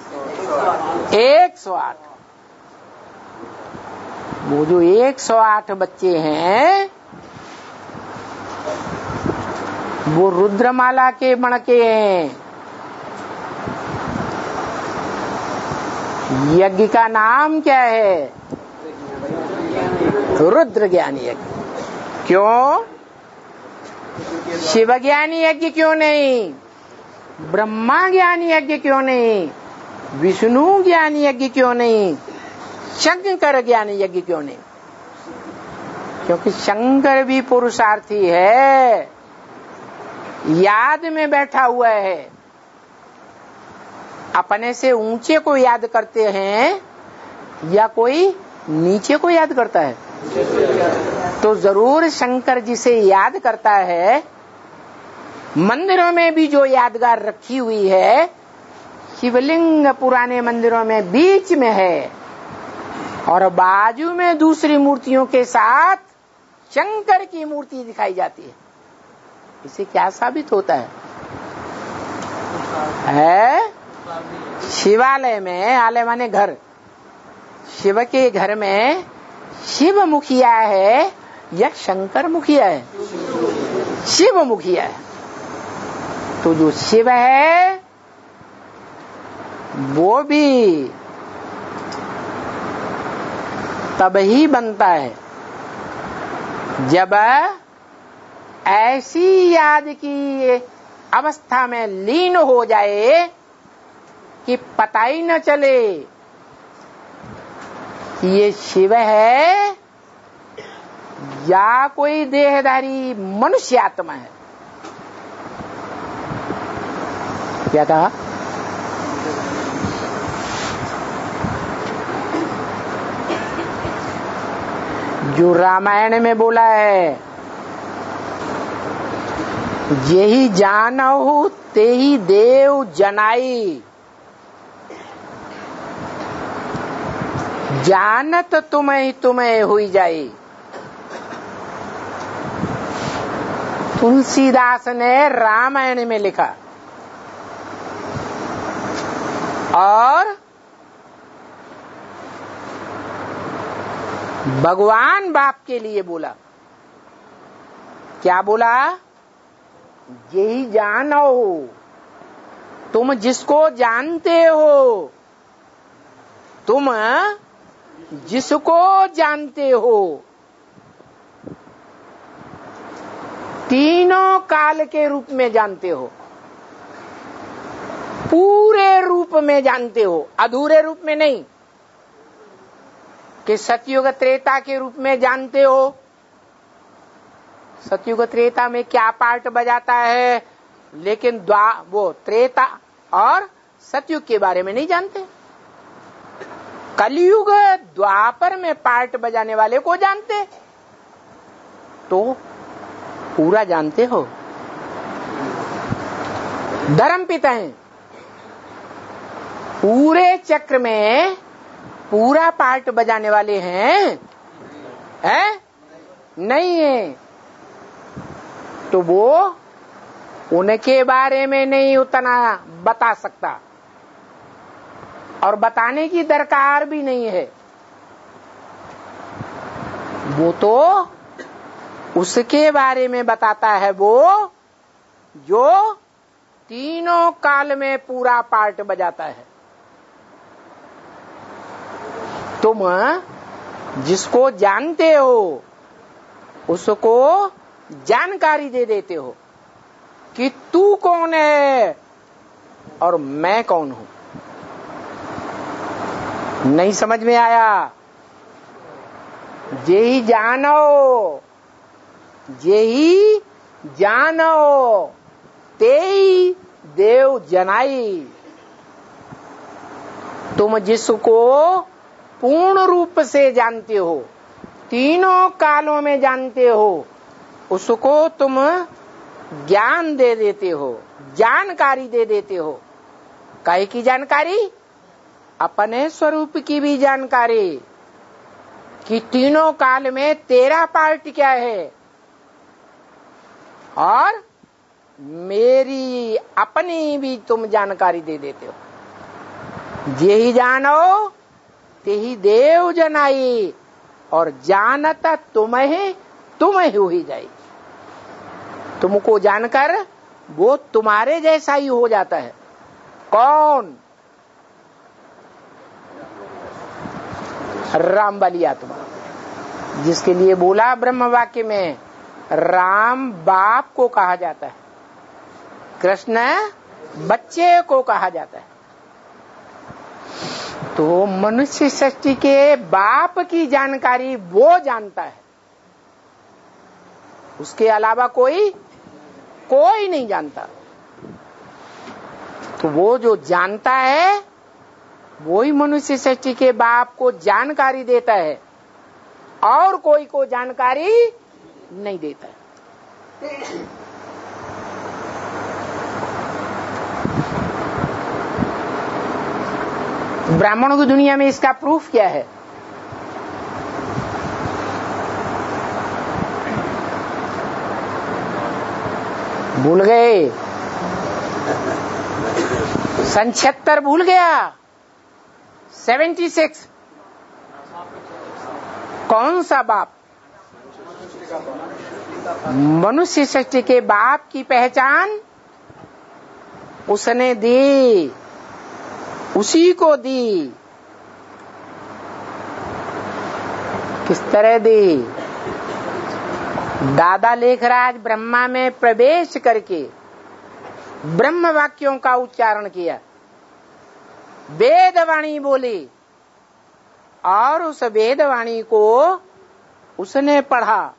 [SPEAKER 1] 108। वो जो 108 बच्चे हैं वो रुद्रमाला के मण के हैं। यज्ञ का नाम क्या है? रुद्र ज्ञान यज्ञ। क्यों? शिव ज्ञान यज्ञ क्यों नहीं? ब्रह्मा ज्ञान यज्ञ क्यों नहीं? विष्णु ज्ञान यज्ञ क्यों नहीं? शंकर ज्ञान यज्ञ क्यों नहीं? क्योंकि शंकर भी पुरुषार्थी है, याद में बैठा हुआ है। अपने से ऊंचे को याद करते हैं या कोई नीचे को याद करता है? तो जरूर शंकर जी से याद करता है। मंदिरों में भी जो यादगार रखी हुई है, शिवलिंग पुराने मंदिरों में बीच में है और बाजू में दूसरी मूर्तियों के साथ शंकर की मूर्ति दिखाई जाती है। इसे क्या साबित होता है? शिवालय में, आलय माने घर, शिव के घर में शिव मुखिया है या शंकर मुखिया है? शिव मुखिया है। तो जो शिव है वो भी तब ही बनता है जब ऐसी याद की अवस्था में लीन हो जाए कि पता ही न चले कि ये शिव है या कोई देहधारी मनुष्य आत्मा है। क्या कहा? जो रामायण में बोला है, यही जानहु तेहि देव जनाई, जानत तुम्हें तुम्हें हुई जाई। तुलसीदास ने रामायण में लिखा और भगवान बाप के लिए बोला। क्या बोला? यही जानो, तुम जिसको जानते हो, तुम जिसको जानते हो, तीनों काल के रूप में जानते हो, पूरे रूप में जानते हो, अधूरे रूप में नहीं कि सतयुग त्रेता के रूप में जानते हो। सतयुग त्रेता में क्या पार्ट बजाता है, लेकिन वो त्रेता और सतयुग के बारे में नहीं जानते। कलयुग द्वापर में पार्ट बजाने वाले को जानते तो पूरा जानते हो। धर्मपिता हैं, पूरे चक्र में पूरा पार्ट बजाने वाले हैं, नहीं है। तो वो उनके बारे में नहीं उतना बता सकता और बताने की दरकार भी नहीं है। वो तो उसके बारे में बताता है वो जो तीनों काल में पूरा पार्ट बजाता है। तुम जिसको जानते हो उसको जानकारी दे देते हो कि तू कौन है और मैं कौन हूं। नहीं समझ में आया? जेही जानो तेई देव जनाई। तुम जिसको पूर्ण रूप से जानते हो, तीनों कालों में जानते हो, उसको तुम ज्ञान दे देते हो, जानकारी दे देते हो। काहे की जानकारी? अपने स्वरूप की भी जानकारी कि तीनों काल में तेरा पार्ट क्या है और मेरी अपनी भी तुम जानकारी दे देते हो। जेही जानो तेही देव जनाई, और जानता तुम्हें हो ही जाए। तुमको जानकर वो तुम्हारे जैसा ही हो जाता है। कौन? राम वाली आत्मा, जिसके लिए बोला ब्रह्म वाक्य में राम बाप को कहा जाता है, कृष्ण बच्चे को कहा जाता है। तो मनुष्य सृष्टि के बाप की जानकारी वो जानता है, उसके अलावा कोई नहीं जानता। तो वो जो जानता है वही मनुष्य सृष्टि के बाप को जानकारी देता है और कोई को जानकारी नहीं देता है। ब्राह्मणों की दुनिया में इसका प्रूफ क्या है? भूल गए? सन 76 भूल गया? 76 कौन सा बाप? मनुष्य सृष्टि के बाप की पहचान उसने दी, उसी को दी। किस तरह दी? दादा लेखराज ब्रह्मा में प्रवेश करके ब्रह्म वाक्यों का उच्चारण किया, वेदवाणी बोली, और उस वेदवाणी को उसने पढ़ा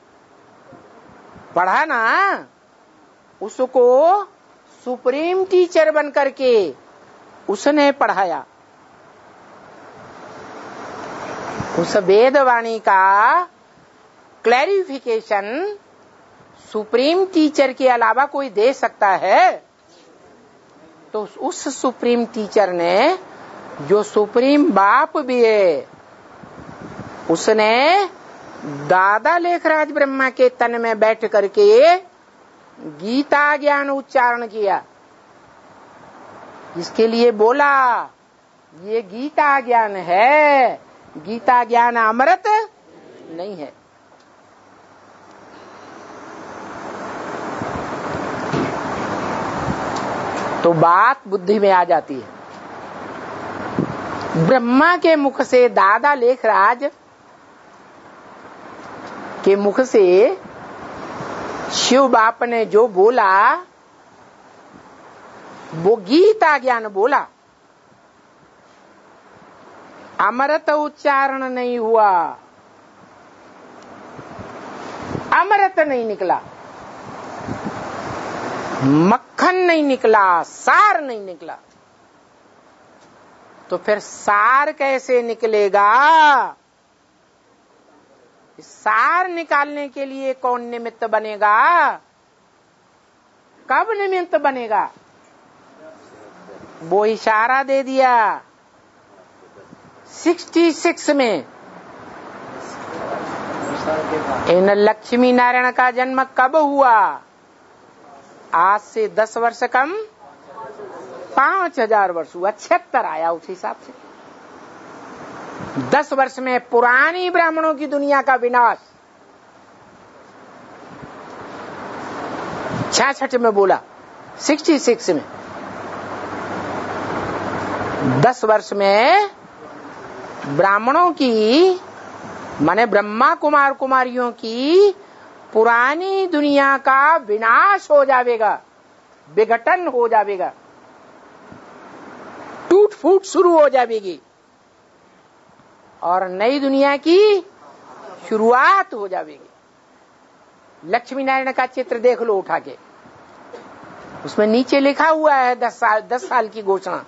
[SPEAKER 1] ना, उसको सुप्रीम टीचर बन करके उसने पढ़ाया। उस वेदवाणी का क्लैरिफिकेशन सुप्रीम टीचर के अलावा कोई दे सकता है? तो उस सुप्रीम टीचर ने, जो सुप्रीम बाप भी है, उसने दादा लेखराज ब्रह्मा के तन में बैठ करके गीता ज्ञान उच्चारण किया। इसके लिए बोला ये गीता ज्ञान है, गीता ज्ञान अमृत नहीं है। तो बात बुद्धि में आ जाती है। ब्रह्मा के मुख से, दादा लेखराज के मुख से शिव बाप ने जो बोला वो गीता ज्ञान बोला, अमृत उच्चारण नहीं हुआ, अमृत नहीं निकला, मक्खन नहीं निकला, सार नहीं निकला। तो फिर सार कैसे निकलेगा? सार निकालने के लिए कौन निमित्त बनेगा? कब निमित्त बनेगा? वो इशारा दे दिया 66 में। इन लक्ष्मी नारायण का जन्म कब हुआ? आज से 10 वर्ष कम 5000 वर्ष हुआ, 76 आया उस हिसाब से। 10 वर्ष में पुरानी ब्राह्मणों की दुनिया का विनाश। 66 में बोला, 66 में 10 वर्ष में ब्राह्मणों की माने ब्रह्मा कुमार कुमारियों की पुरानी दुनिया का विनाश हो जाएगा, विघटन हो जाएगा, टूट फूट शुरू हो जाएगी और नई दुनिया की शुरुआत हो जाएगी। लक्ष्मी नारायण का चित्र देख लो उठा के, उसमें नीचे लिखा हुआ है 10 साल की घोषणा।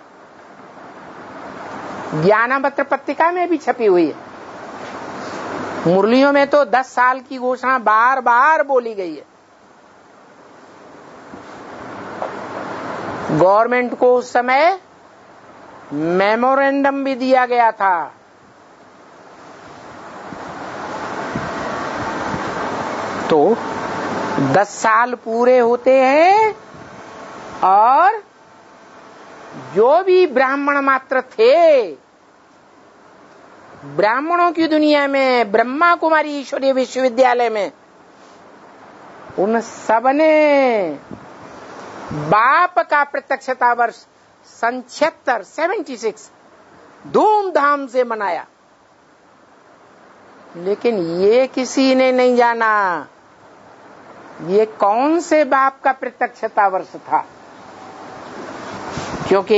[SPEAKER 1] ज्ञानपत्र पत्रिका में भी छपी हुई है। मुरलियों में तो 10 साल की घोषणा बार बार बोली गई है। गवर्नमेंट को उस समय मेमोरेंडम भी दिया गया था। तो 10 साल पूरे होते हैं और जो भी ब्राह्मण मात्र थे, ब्राह्मणों की दुनिया में ब्रह्मा कुमारी ईश्वरीय विश्वविद्यालय में, उन सबने बाप का प्रत्यक्षता वर्ष 76 धूमधाम से मनाया। लेकिन ये किसी ने नहीं जाना ये कौन से बाप का प्रत्यक्षता वर्ष था, क्योंकि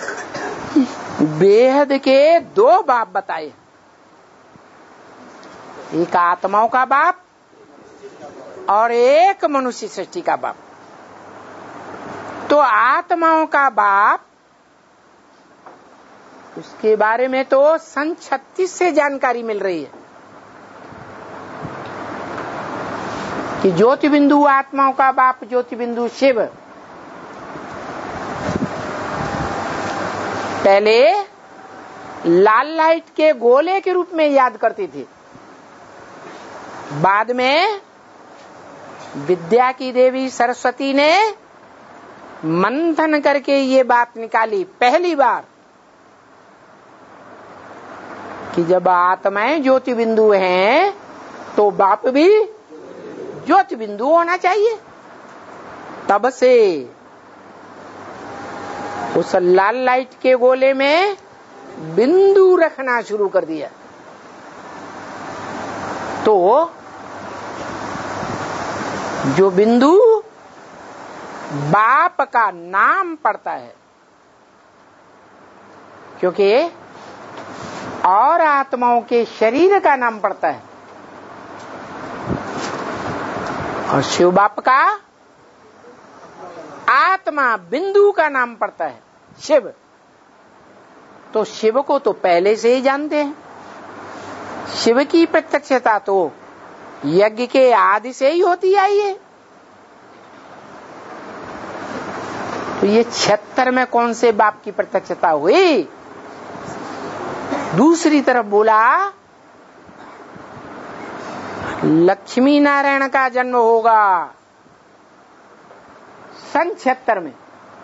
[SPEAKER 1] बेहद के 2 बाप बताए, एक आत्माओं का बाप और एक मनुष्य सृष्टि का बाप। तो आत्माओं का बाप, उसके बारे में तो सन 36 से जानकारी मिल रही है कि ज्योति बिंदु आत्माओं का बाप ज्योति बिंदु शिव पहले लाल लाइट के गोले के रूप में याद करती थी। बाद में विद्या की देवी सरस्वती ने मंथन करके ये बात निकाली पहली बार कि जब आत्माएं ज्योति बिंदु हैं तो बाप भी ज्योति बिंदु होना चाहिए। तब से उस लाल लाइट के गोले में बिंदु रखना शुरू कर दिया। तो जो बिंदु बाप का नाम पड़ता है, क्योंकि और आत्माओं के शरीर का नाम पड़ता है, और शिव बाप का आत्मा बिंदु का नाम पड़ता है शिव। तो शिव को तो पहले से ही जानते हैं। शिव की प्रत्यक्षता तो यज्ञ के आदि से ही होती आई है। तो ये 76 में कौन से बाप की प्रत्यक्षता हुई? दूसरी तरफ बोला लक्ष्मी नारायण का जन्म होगा सन 76 में।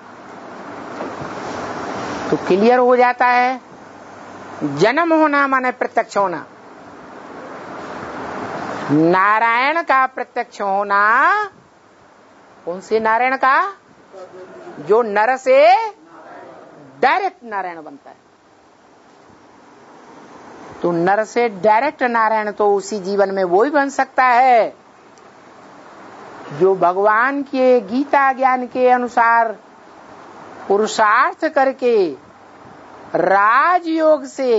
[SPEAKER 1] तो क्लियर हो जाता है जन्म होना माने प्रत्यक्ष होना। नारायण का प्रत्यक्ष होना, कौन से नारायण का? जो नर से डायरेक्ट नारायण बनता है। तो नर से डायरेक्ट नारायण तो उसी जीवन में वो ही बन सकता है जो भगवान के गीता ज्ञान के अनुसार पुरुषार्थ करके राजयोग से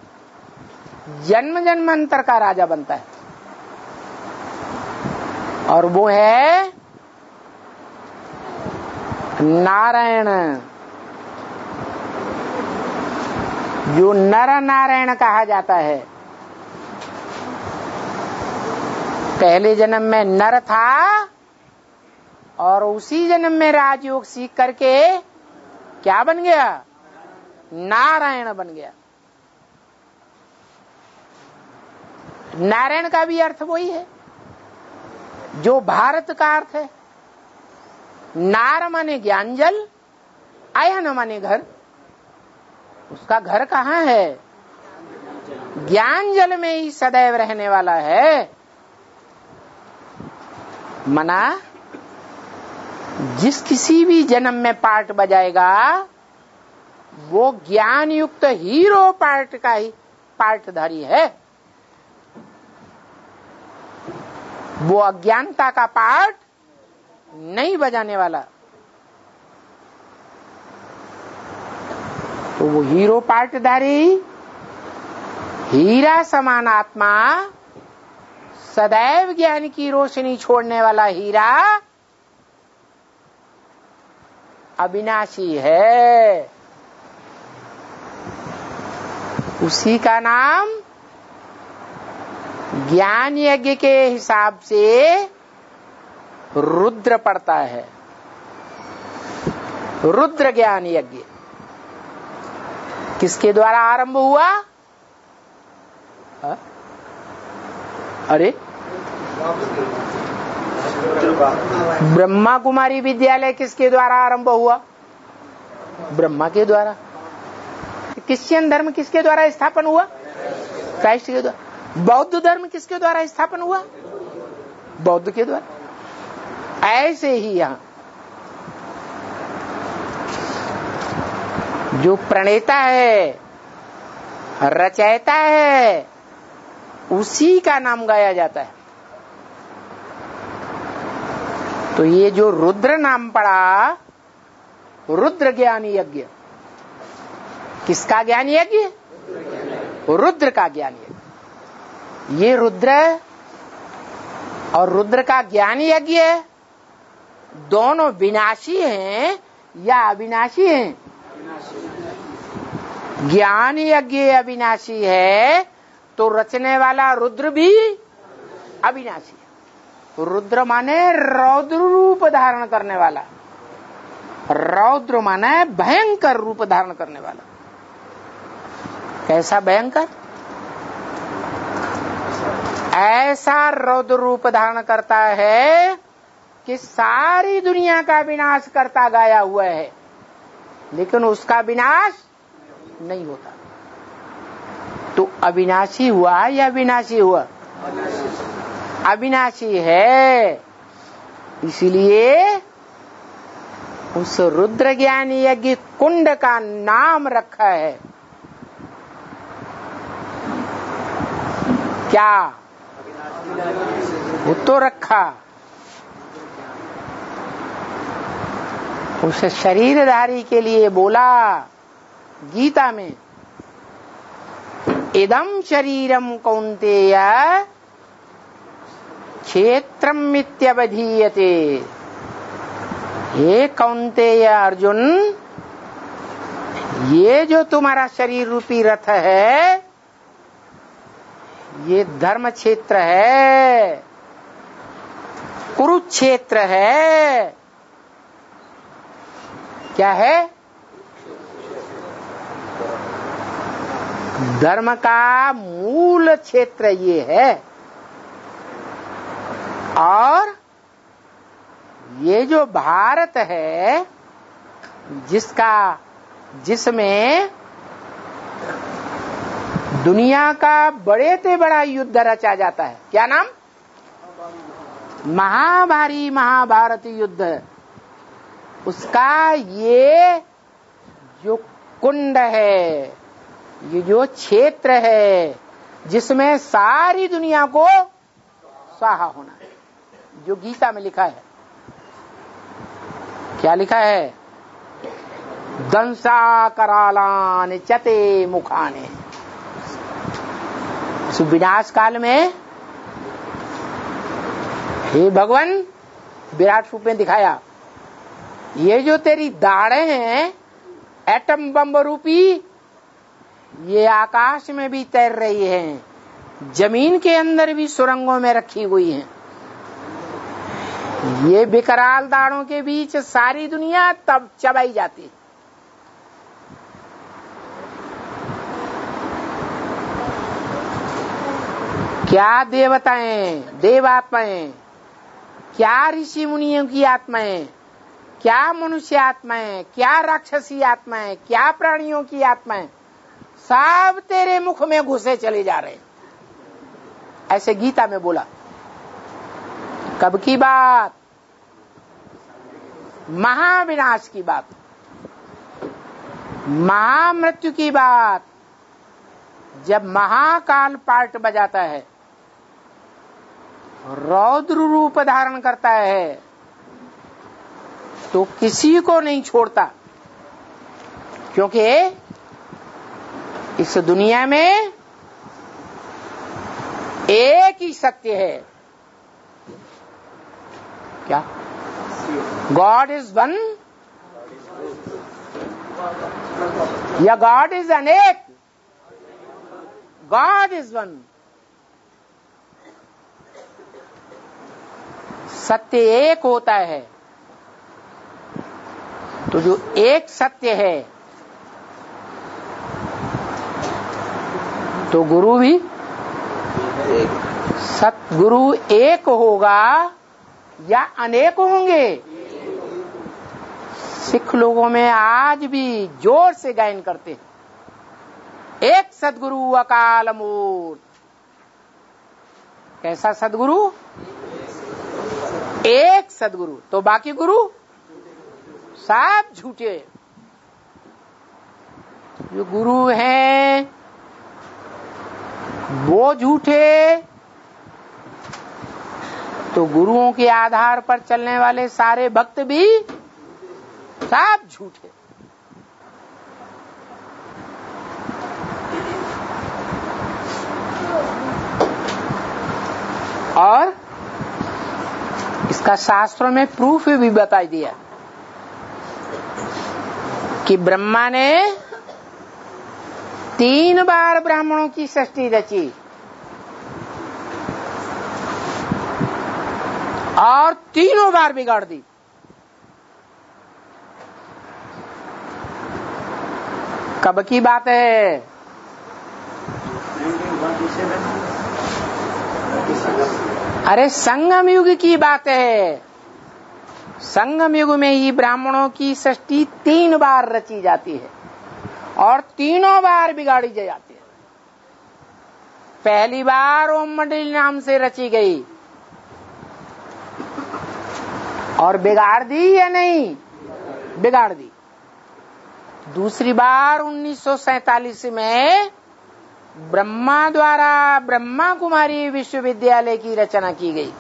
[SPEAKER 1] जन्म जन्मांतर का राजा बनता है। और वो है नारायण। जो नर नारायण कहा जाता है, पहले जन्म में नर था और उसी जन्म में राजयोग सीख करके क्या बन गया? नारायण बन गया। नारायण का भी अर्थ वही है जो भारत का अर्थ है। नार माने ज्ञान जल, आयन माने घर। उसका घर कहाँ है? ज्ञान जल में ही सदैव रहने वाला है। मना जिस किसी भी जन्म में पार्ट बजाएगा वो ज्ञान युक्त हीरो पार्ट का ही पार्टधारी है। वो अज्ञानता का पार्ट नहीं बजाने वाला। तो वो हीरो पार्टधारी, हीरा समान आत्मा, सदैव ज्ञान की रोशनी छोड़ने वाला हीरा अविनाशी है। उसी का नाम ज्ञान यज्ञ के हिसाब से रुद्र पड़ता है। रुद्र ज्ञान यज्ञ किसके द्वारा आरंभ हुआ? अरे ब्रह्मा कुमारी विद्यालय किसके द्वारा आरंभ हुआ? ब्रह्मा के द्वारा। क्रिश्चियन धर्म किसके द्वारा स्थापन हुआ? क्राइस्ट के द्वारा। बौद्ध धर्म किसके द्वारा स्थापन हुआ? बौद्ध के द्वारा। ऐसे ही यहां जो प्रणेता है, रचयिता है, उसी का नाम गाया जाता है। तो ये जो रुद्र नाम पड़ा, रुद्र ज्ञान यज्ञ, किसका ज्ञान यज्ञ? रुद्र का ज्ञान यज्ञ। ये रुद्र और रुद्र का ज्ञान यज्ञ दोनों विनाशी हैं या अविनाशी हैं? ज्ञान यज्ञ अविनाशी है तो रचने वाला रुद्र भी अविनाशी है। रुद्र माने रौद्र रूप धारण करने वाला। रौद्र माने भयंकर रूप धारण करने वाला। कैसा भयंकर? ऐसा रौद्र रूप धारण करता है कि सारी दुनिया का विनाश करता गाया हुआ है, लेकिन उसका विनाश नहीं होता। तो अविनाशी हुआ या विनाशी हुआ? अविनाशी है। इसलिए उस रुद्र ज्ञान यज्ञ कुंड का नाम रखा है क्या? वो तो रखा। उस शरीरधारी के लिए बोला गीता में, इदं शरीरम कौन्तेय क्षेत्रम मित्यवधीयते। हे कौन्तेय अर्जुन, ये जो तुम्हारा शरीर रूपी रथ है, ये धर्म क्षेत्र है, कुरुक्षेत्र है। क्या है? धर्म का मूल क्षेत्र ये है। और ये जो भारत है, जिसमें दुनिया का बड़े से बड़ा युद्ध रचा जाता है, क्या नाम? महाभारी महाभारत युद्ध। उसका ये जो कुंड है, ये जो क्षेत्र है, जिसमें सारी दुनिया को स्वाहा होना है, जो गीता में लिखा है। क्या लिखा है? दंसा करालान चते मुखाने। विनाश काल में हे भगवान विराट रूप में दिखाया, ये जो तेरी दाढ़ें हैं एटम बम रूपी, ये आकाश में भी तैर रही हैं, जमीन के अंदर भी सुरंगों में रखी हुई हैं। ये विकराल दाढ़ों के बीच सारी दुनिया तब चबाई जाती है। क्या देवताएं, देवात्माएं, क्या ऋषि मुनियों की आत्माएं, क्या मनुष्य आत्माएं, क्या राक्षसी आत्माएं, क्या प्राणियों की आत्माएं, सब तेरे मुख में घुसे चले जा रहे हैं। ऐसे गीता में बोला। कब की बात? महाविनाश की बात, महामृत्यु की बात। जब महाकाल पार्ट बजाता है, रौद्र रूप धारण करता है, तो किसी को नहीं छोड़ता, क्योंकि इस दुनिया में एक ही सत्य है। क्या? गॉड इज वन या गॉड इज अनेक? God is one. सत्य एक होता है, तो जो एक सत्य है, तो गुरु भी सतगुरु एक होगा या अनेक होंगे? सिख लोगों में आज भी जोर से गायन करते हैं, एक सदगुरु अकाल मूर्त। कैसा सदगुरु? एक सदगुरु, तो बाकी गुरु सब झूठे। जो गुरु हैं वो झूठे, तो गुरुओं के आधार पर चलने वाले सारे भक्त भी सब झूठे। और इसका शास्त्रों में प्रूफ भी बता दिया कि ब्रह्मा ने 3 बार ब्राह्मणों की सृष्टि रची और तीनों बार बिगाड़ दी। कब की बात है? अरे संगम युग की बात है। संगम युग में ही ब्राह्मणों की सृष्टि 3 बार रची जाती है और तीनों बार बिगाड़ी जाती है। पहली बार ओम मंडली नाम से रची गई और बिगाड़ दी या नहीं? बिगाड़ दी। दूसरी बार 1947 में ब्रह्मा द्वारा ब्रह्मा कुमारी विश्वविद्यालय की रचना की गई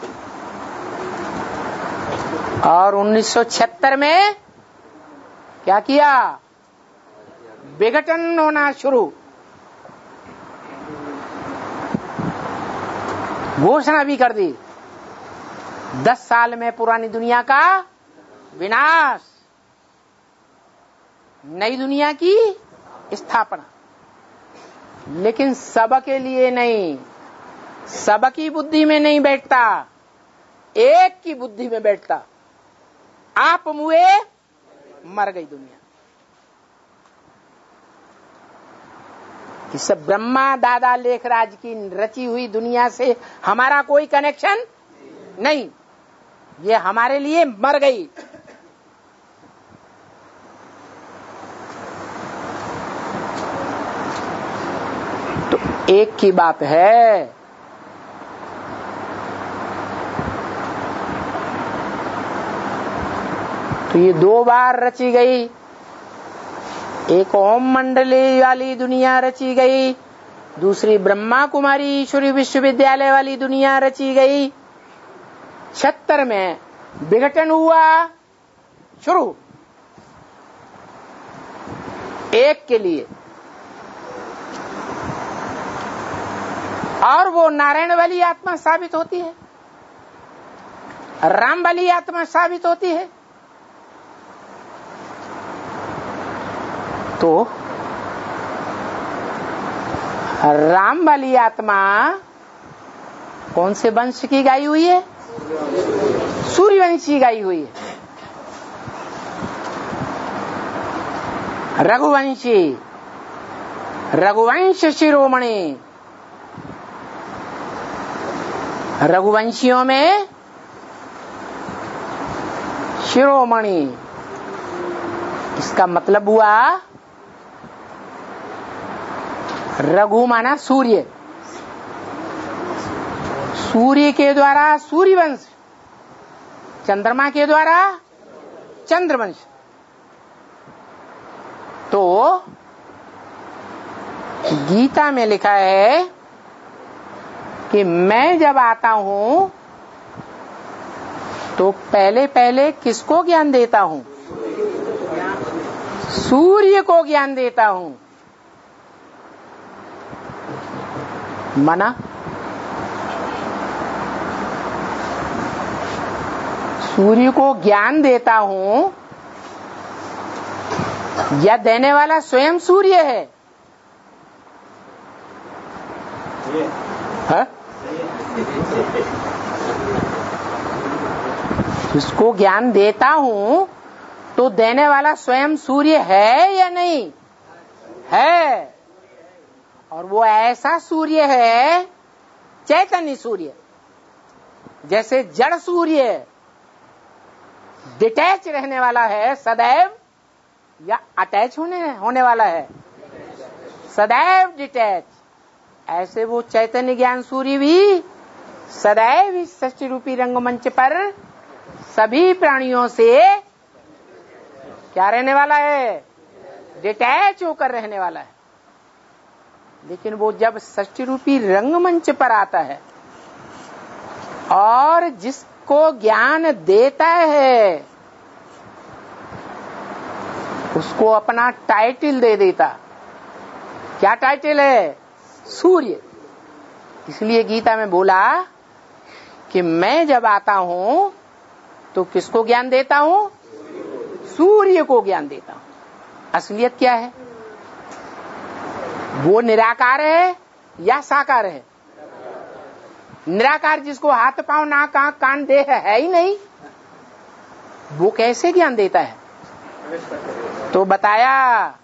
[SPEAKER 1] और 1976 में क्या किया? विघटन होना शुरू। घोषणा भी कर दी, 10 साल में पुरानी दुनिया का विनाश, नई दुनिया की स्थापना। लेकिन सबके लिए नहीं, सबकी बुद्धि में नहीं बैठता, एक की बुद्धि में बैठता। आप मुए, मर गई दुनिया। इस ब्रह्मा दादा लेखराज की रची हुई दुनिया से हमारा कोई कनेक्शन नहीं, ये हमारे लिए मर गई। तो एक की बात है, तो ये 2 बार रची गई। एक ओम मंडली वाली दुनिया रची गई, दूसरी ब्रह्मा कुमारी ईश्वरी विश्वविद्यालय वाली दुनिया रची गई। 76 में विघटन हुआ शुरू, एक के लिए। और वो नारायण वाली आत्मा साबित होती है, राम वाली आत्मा साबित होती है। तो राम वाली आत्मा कौन से वंश की गाई हुई है? सूर्यवंशी गाई हुई है। रघुवंशी, रघुवंश शिरोमणि। रघुवंशियों में शिरोमणि, इसका मतलब हुआ रघु माना सूर्य, सूर्य के द्वारा सूर्यवंश, चंद्रमा के द्वारा चंद्रवंश। तो गीता में लिखा है कि मैं जब आता हूं तो पहले पहले किसको ज्ञान देता हूं? सूर्य को ज्ञान देता हूं। माना सूर्य को ज्ञान देता हूं, या देने वाला स्वयं सूर्य है? इसको ज्ञान देता हूं तो देने वाला स्वयं सूर्य है या नहीं है? और वो ऐसा सूर्य है, चैतन्य सूर्य। जैसे जड़ सूर्य डिटैच रहने वाला है सदैव, या अटैच होने वाला है? सदैव डिटैच। ऐसे वो चैतन्य ज्ञान सूर्य भी सदैव इस सृष्टि रूपी रंगमंच पर सभी प्राणियों से क्या रहने वाला है? डिटैच होकर रहने वाला है। लेकिन वो जब सृष्टि रूपी रंगमंच पर आता है और जिसको ज्ञान देता है उसको अपना टाइटल दे देता। क्या टाइटल है? सूर्य। इसलिए गीता में बोला कि मैं जब आता हूं तो किसको ज्ञान देता हूं? सूर्य को ज्ञान देता हूं। असलियत क्या है? वो निराकार है या साकार है? निराकार जिसको हाथ पांव नाक आंख कान देह है ही नहीं, वो कैसे ज्ञान देता है? तो बताया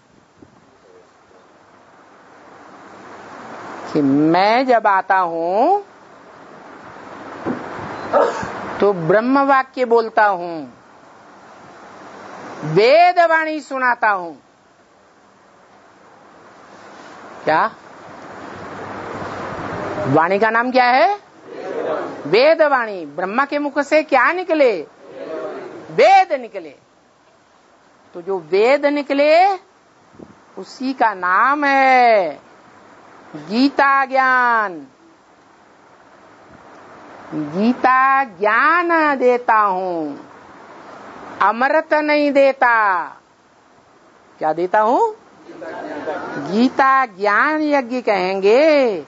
[SPEAKER 1] कि मैं जब आता हूं तो ब्रह्म वाक्य बोलता हूं, वेद वाणी सुनाता हूं। क्या वाणी का नाम क्या है? वेद वाणी। ब्रह्मा के मुख से क्या निकले? वेद निकले। तो जो वेद निकले उसी का नाम है गीता ज्ञान। गीता ज्ञान देता हूं, अमृत नहीं देता। क्या देता हूं? गीता ज्ञान यज्ञ कहेंगे,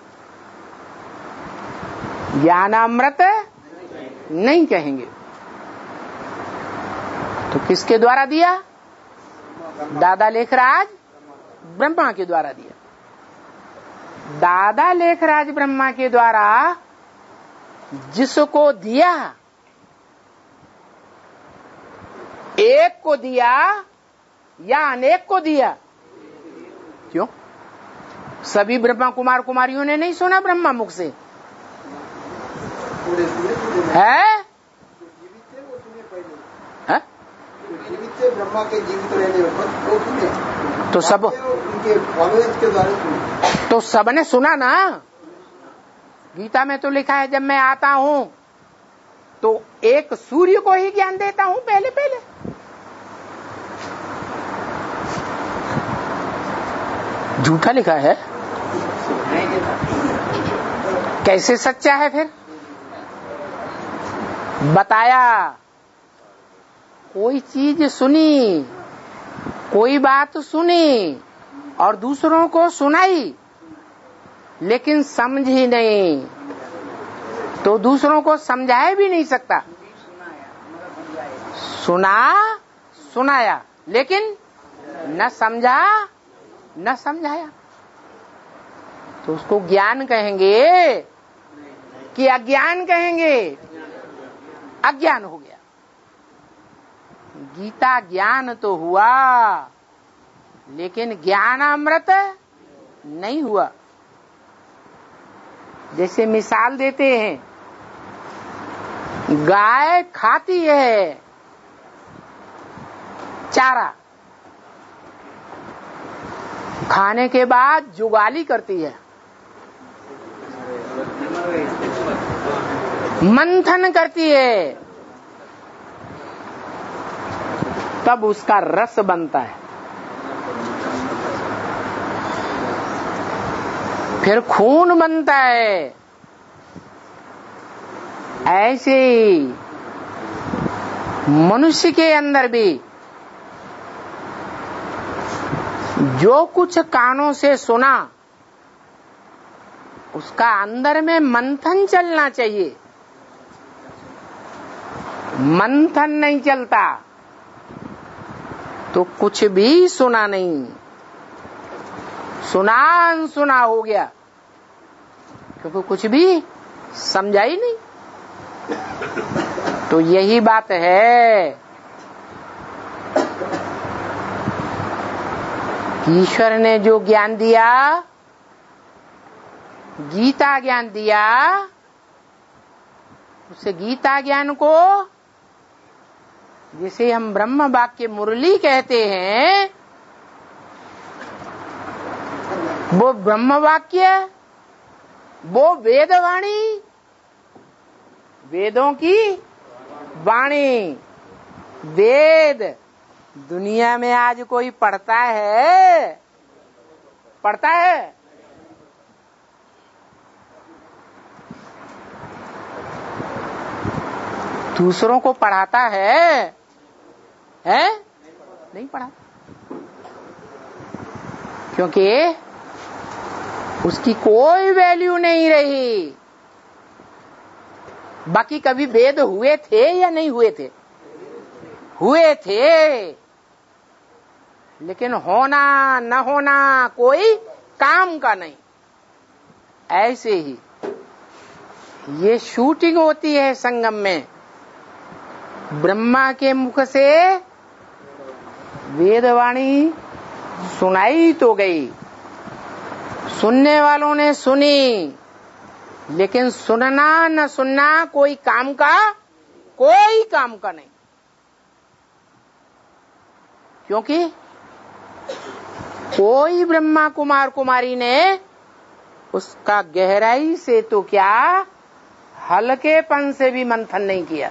[SPEAKER 1] ज्ञान अमृत नहीं कहेंगे। तो किसके द्वारा दिया? दादा लेखराज ब्रह्मा के द्वारा दिया। दादा लेखराज ब्रह्मा के द्वारा जिसको दिया, एक को दिया या अनेक को दिया? क्यों? सभी ब्रह्मा कुमार कुमारियों ने नहीं सुना ब्रह्मा मुख से है?
[SPEAKER 2] ब्रह्मा के जीवित रहने वो सुने
[SPEAKER 1] तो सब
[SPEAKER 2] उनके फॉलोअर्स के द्वारा सुने।
[SPEAKER 1] तो सबने सुना ना। गीता में तो लिखा है जब मैं आता हूं तो एक सूर्य को ही ज्ञान देता हूं पहले पहले। झूठा लिखा है? कैसे सच्चा है फिर? बताया कोई चीज सुनी, कोई बात सुनी और दूसरों को सुनाई, लेकिन समझी नहीं, तो दूसरों को समझाया भी नहीं सकता। सुना सुनाया लेकिन न समझा न समझाया। तो उसको ज्ञान कहेंगे कि अज्ञान कहेंगे? अज्ञान हो गया। गीता ज्ञान तो हुआ, लेकिन ज्ञानामृत नहीं हुआ। जैसे मिसाल देते हैं, गाय खाती है चारा, खाने के बाद जुगाली करती है, मंथन करती है, तब उसका रस बनता है, फिर खून बनता है। ऐसे ही मनुष्य के अंदर भी जो कुछ कानों से सुना, उसका अंदर में मंथन चलना चाहिए। मंथन नहीं चलता तो कुछ भी सुना नहीं, सुना अनसुना हो गया, क्योंकि कुछ भी समझा ही नहीं। तो यही बात है कि ईश्वर ने जो ज्ञान दिया, गीता ज्ञान दिया, उस गीता ज्ञान को जिसे हम ब्रह्म वाक्य मुरली कहते हैं, वो ब्रह्म वाक्य, वो वेदवाणी, वेदों की वाणी। वेद दुनिया में आज कोई पढ़ता है? पढ़ता है? दूसरों को पढ़ाता है? नहीं पढ़ा, क्योंकि उसकी कोई वैल्यू नहीं रही। बाकी कभी वेद हुए थे या नहीं हुए थे? हुए थे, लेकिन होना न होना कोई काम का नहीं। ऐसे ही ये शूटिंग होती है संगम में। ब्रह्मा के मुख से वेदवाणी सुनाई तो गई, सुनने वालों ने सुनी, लेकिन सुनना न सुनना कोई काम का नहीं। क्योंकि कोई ब्रह्मा कुमार कुमारी ने उसका गहराई से तो क्या, हल्केपन से भी मंथन नहीं किया।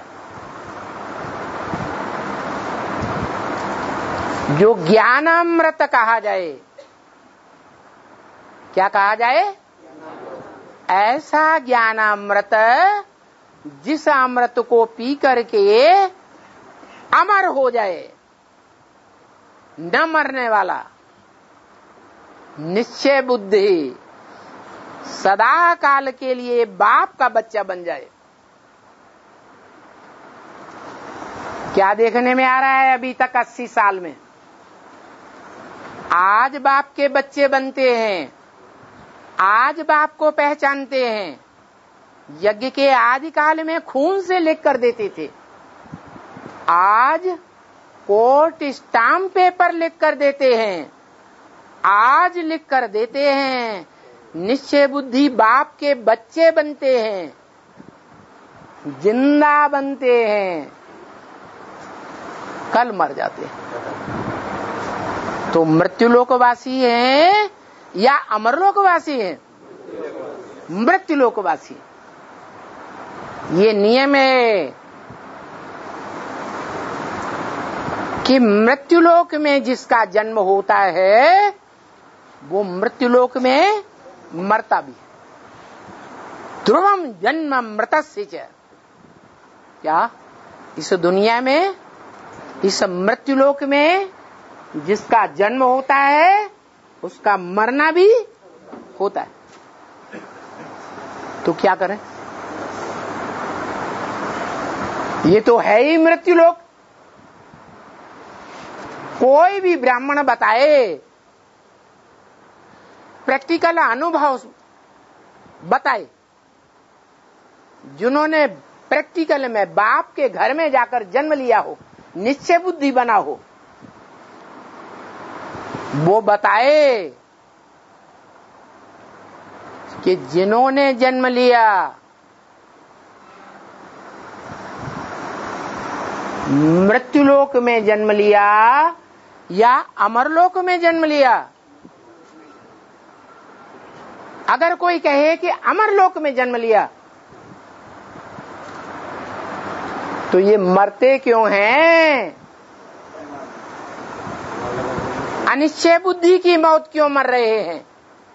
[SPEAKER 1] जो ज्ञानामृत कहा जाए, क्या कहा जाए? ऐसा ज्ञानामृत जिस अमृत को पी करके अमर हो जाए, न मरने वाला, निश्चय बुद्धि, सदा काल के लिए बाप का बच्चा बन जाए। क्या देखने में आ रहा है अभी तक 80 साल में? आज बाप के बच्चे बनते हैं, आज बाप को पहचानते हैं। यज्ञ के आदि काल में खून से लिख कर देते थे, आज कोर्ट स्टाम्प पेपर लिख कर देते हैं, आज लिख कर देते हैं। निश्चय बुद्धि बाप के बच्चे बनते हैं, जिंदा बनते हैं, कल मर जाते हैं। तो मृत्युलोकवासी हैं या अमरलोकवासी हैं? मृत्युलोकवासी। ये नियम है कि मृत्युलोक में जिसका जन्म होता है, वो मृत्युलोक में मरता भी है। ध्रुवम जन्म मृतस्य च। क्या इस दुनिया में, इस मृत्युलोक में जिसका जन्म होता है, उसका मरना भी होता है। तो क्या करें? ये तो है ही मृत्युलोक। कोई भी ब्राह्मण बताए, प्रैक्टिकल अनुभव बताए, जिन्होंने प्रैक्टिकल में बाप के घर में जाकर जन्म लिया हो, निश्चय बुद्धि बना हो, वो बताए कि जिन्होंने जन्म लिया मृत्युलोक में जन्म लिया या अमरलोक में जन्म लिया। अगर कोई कहे कि अमरलोक में जन्म लिया तो ये मरते क्यों हैं? अनिश्चय बुद्धि की मौत क्यों मर रहे हैं?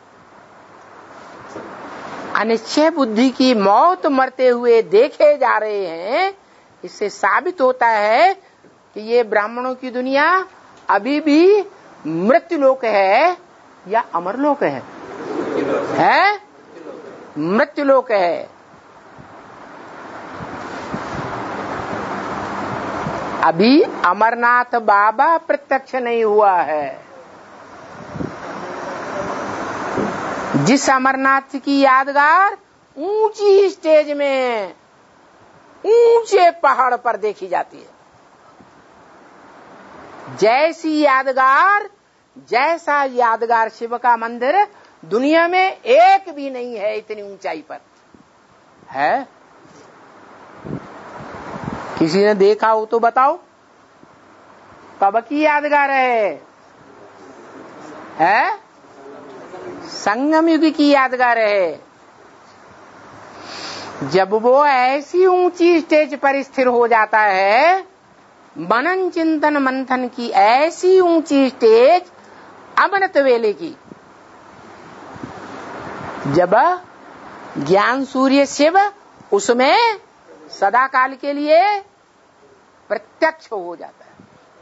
[SPEAKER 1] अनिश्चय बुद्धि की मौत मरते हुए देखे जा रहे हैं। इससे साबित होता है कि ये ब्राह्मणों की दुनिया अभी भी मृत्युलोक है या अमरलोक है? मृत्युलोक है। अभी अमरनाथ बाबा प्रत्यक्ष नहीं हुआ है। जिस अमरनाथ की यादगार ऊंची स्टेज में ऊंचे पहाड़ पर देखी जाती है, जैसा यादगार शिव का मंदिर दुनिया में एक भी नहीं है। इतनी ऊंचाई पर है। किसी ने देखा हो तो बताओ, कब की यादगार है? संगम युग की यादगार है। जब वो ऐसी ऊंची स्टेज पर स्थिर हो जाता है, मनन चिंतन मंथन की ऐसी ऊंची स्टेज अमृत वेले की, जब ज्ञान सूर्य शिव उसमें सदा काल के लिए प्रत्यक्ष हो जाता है,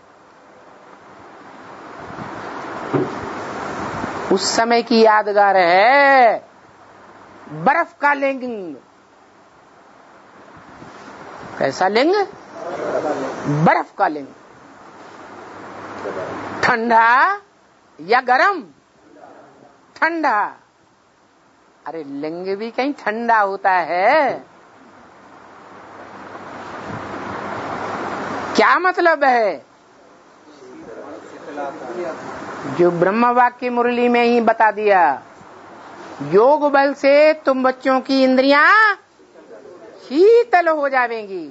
[SPEAKER 1] उस समय की यादगार है बर्फ का लिंग। कैसा लिंग? बर्फ का लिंग। ठंडा या गरम? ठंडा। अरे लिंग भी कहीं ठंडा होता है? क्या मतलब है? जो ब्रह्म वाक्य मुरली में ही बता दिया, योग बल से तुम बच्चों की इंद्रियां शीतल हो जावेंगी।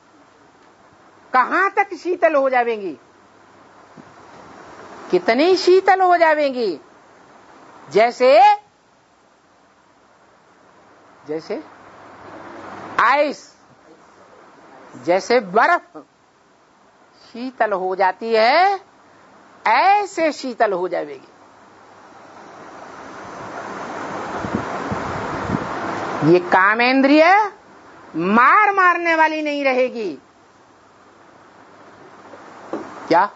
[SPEAKER 1] कहां तक शीतल हो जावेंगी? कितनी शीतल हो जावेंगी? जैसे आइस, जैसे बर्फ शीतल हो जाती है, ऐसे शीतल हो जाएगी। ये कामेंद्रिय मारने वाली नहीं रहेगी। क्या?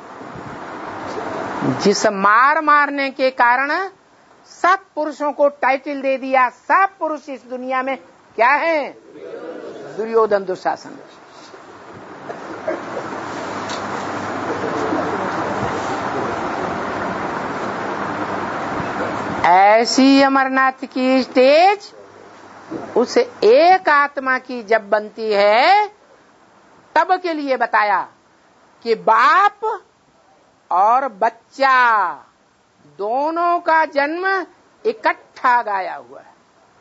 [SPEAKER 1] जिस मारने के कारण सब पुरुषों को टाइटल दे दिया, सब पुरुष इस दुनिया में क्या है? दुर्योधन, दुशासन। ऐसी अमरनाथ की स्टेज उस एक आत्मा की जब बनती है, तब के लिए बताया कि बाप और बच्चा दोनों का जन्म इकट्ठा गाया हुआ है।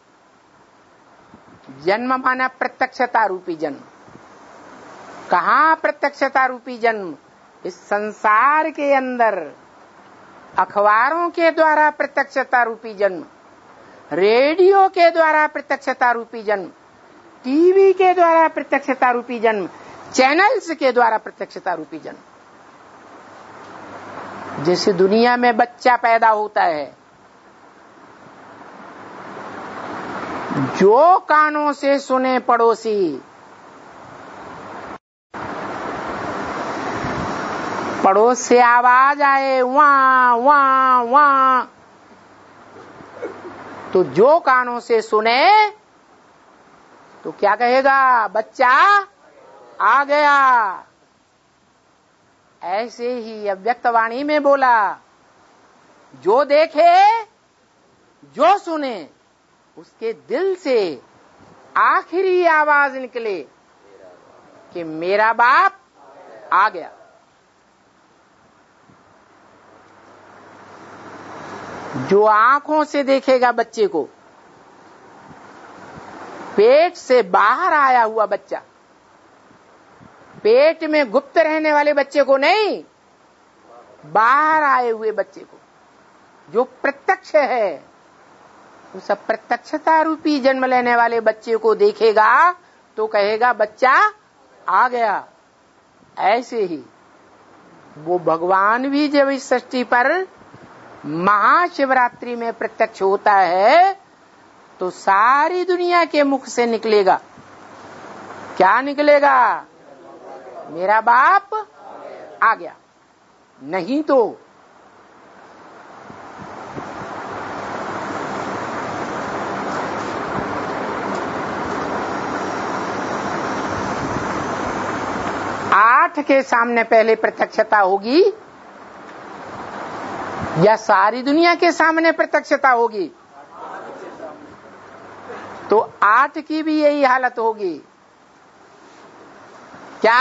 [SPEAKER 1] जन्म माना प्रत्यक्षता रूपी जन्म। कहां प्रत्यक्षता रूपी जन्म? इस संसार के अंदर अखबारों के द्वारा प्रत्यक्षता रूपी जन्म, रेडियो के द्वारा प्रत्यक्षता रूपी जन्म, टीवी के द्वारा प्रत्यक्षता रूपी जन्म, चैनल्स के द्वारा प्रत्यक्षता रूपी जन्म। जैसे दुनिया में बच्चा पैदा होता है, जो कानों से सुने पड़ोसी, पड़ोस से आवाज आए वां वां वां, तो जो कानों से सुने तो क्या कहेगा? बच्चा आ गया। ऐसे ही अव्यक्त वाणी में बोला, जो देखे जो सुने उसके दिल से आखिरी आवाज निकले कि मेरा बाप आ गया। जो आंखों से देखेगा बच्चे को, पेट से बाहर आया हुआ बच्चा, पेट में गुप्त रहने वाले बच्चे को नहीं, बाहर आए हुए बच्चे को, जो प्रत्यक्ष है, उस प्रत्यक्षता रूपी जन्म लेने वाले बच्चे को देखेगा तो कहेगा बच्चा आ गया। ऐसे ही वो भगवान भी जब इस सृष्टि पर महाशिवरात्रि में प्रत्यक्ष होता है तो सारी दुनिया के मुख से निकलेगा, क्या निकलेगा? मेरा बाप आ गया। नहीं तो आठ के सामने पहले प्रत्यक्षता होगी या सारी दुनिया के सामने प्रत्यक्षता होगी? तो आठ की भी यही हालत होगी। क्या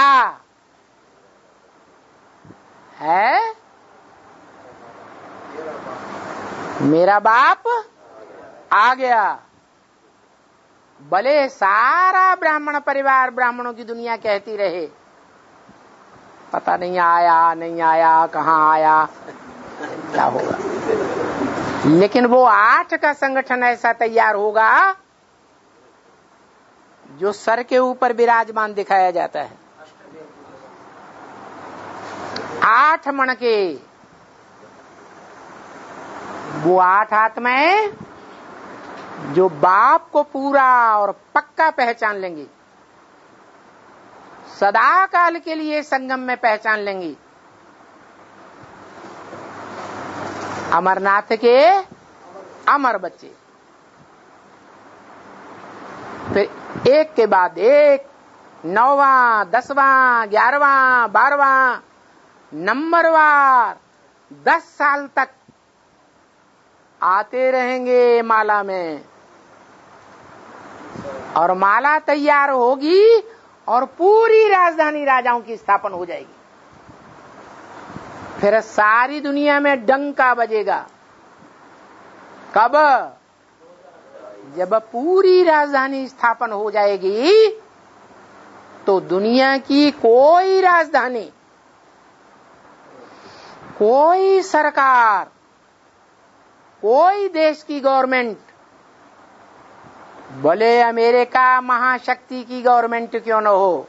[SPEAKER 1] है? मेरा बाप आ गया। भले सारा ब्राह्मण परिवार, ब्राह्मणों की दुनिया कहती रहे पता नहीं आया, नहीं आया, कहाँ आया, क्या होगा, लेकिन वो आठ का संगठन ऐसा तैयार होगा जो सर के ऊपर विराजमान दिखाया जाता है। 8 मण के वो 8 आत्माएं जो बाप को पूरा और पक्का पहचान लेंगी, सदा काल के लिए संगम में पहचान लेंगी। अमरनाथ के अमर बच्चे, फिर एक के बाद एक, 9वां, 10वां, 11वां, 12वां नंबरवार 10 साल तक आते रहेंगे माला में, और माला तैयार होगी और पूरी राजधानी राजाओं की स्थापना हो जाएगी। फिर सारी दुनिया में डंका बजेगा। कब? जब पूरी राजधानी स्थापन हो जाएगी तो दुनिया की कोई राजधानी, कोई सरकार, कोई देश की गवर्नमेंट, भले अमेरिका महाशक्ति की गवर्नमेंट क्यों न हो,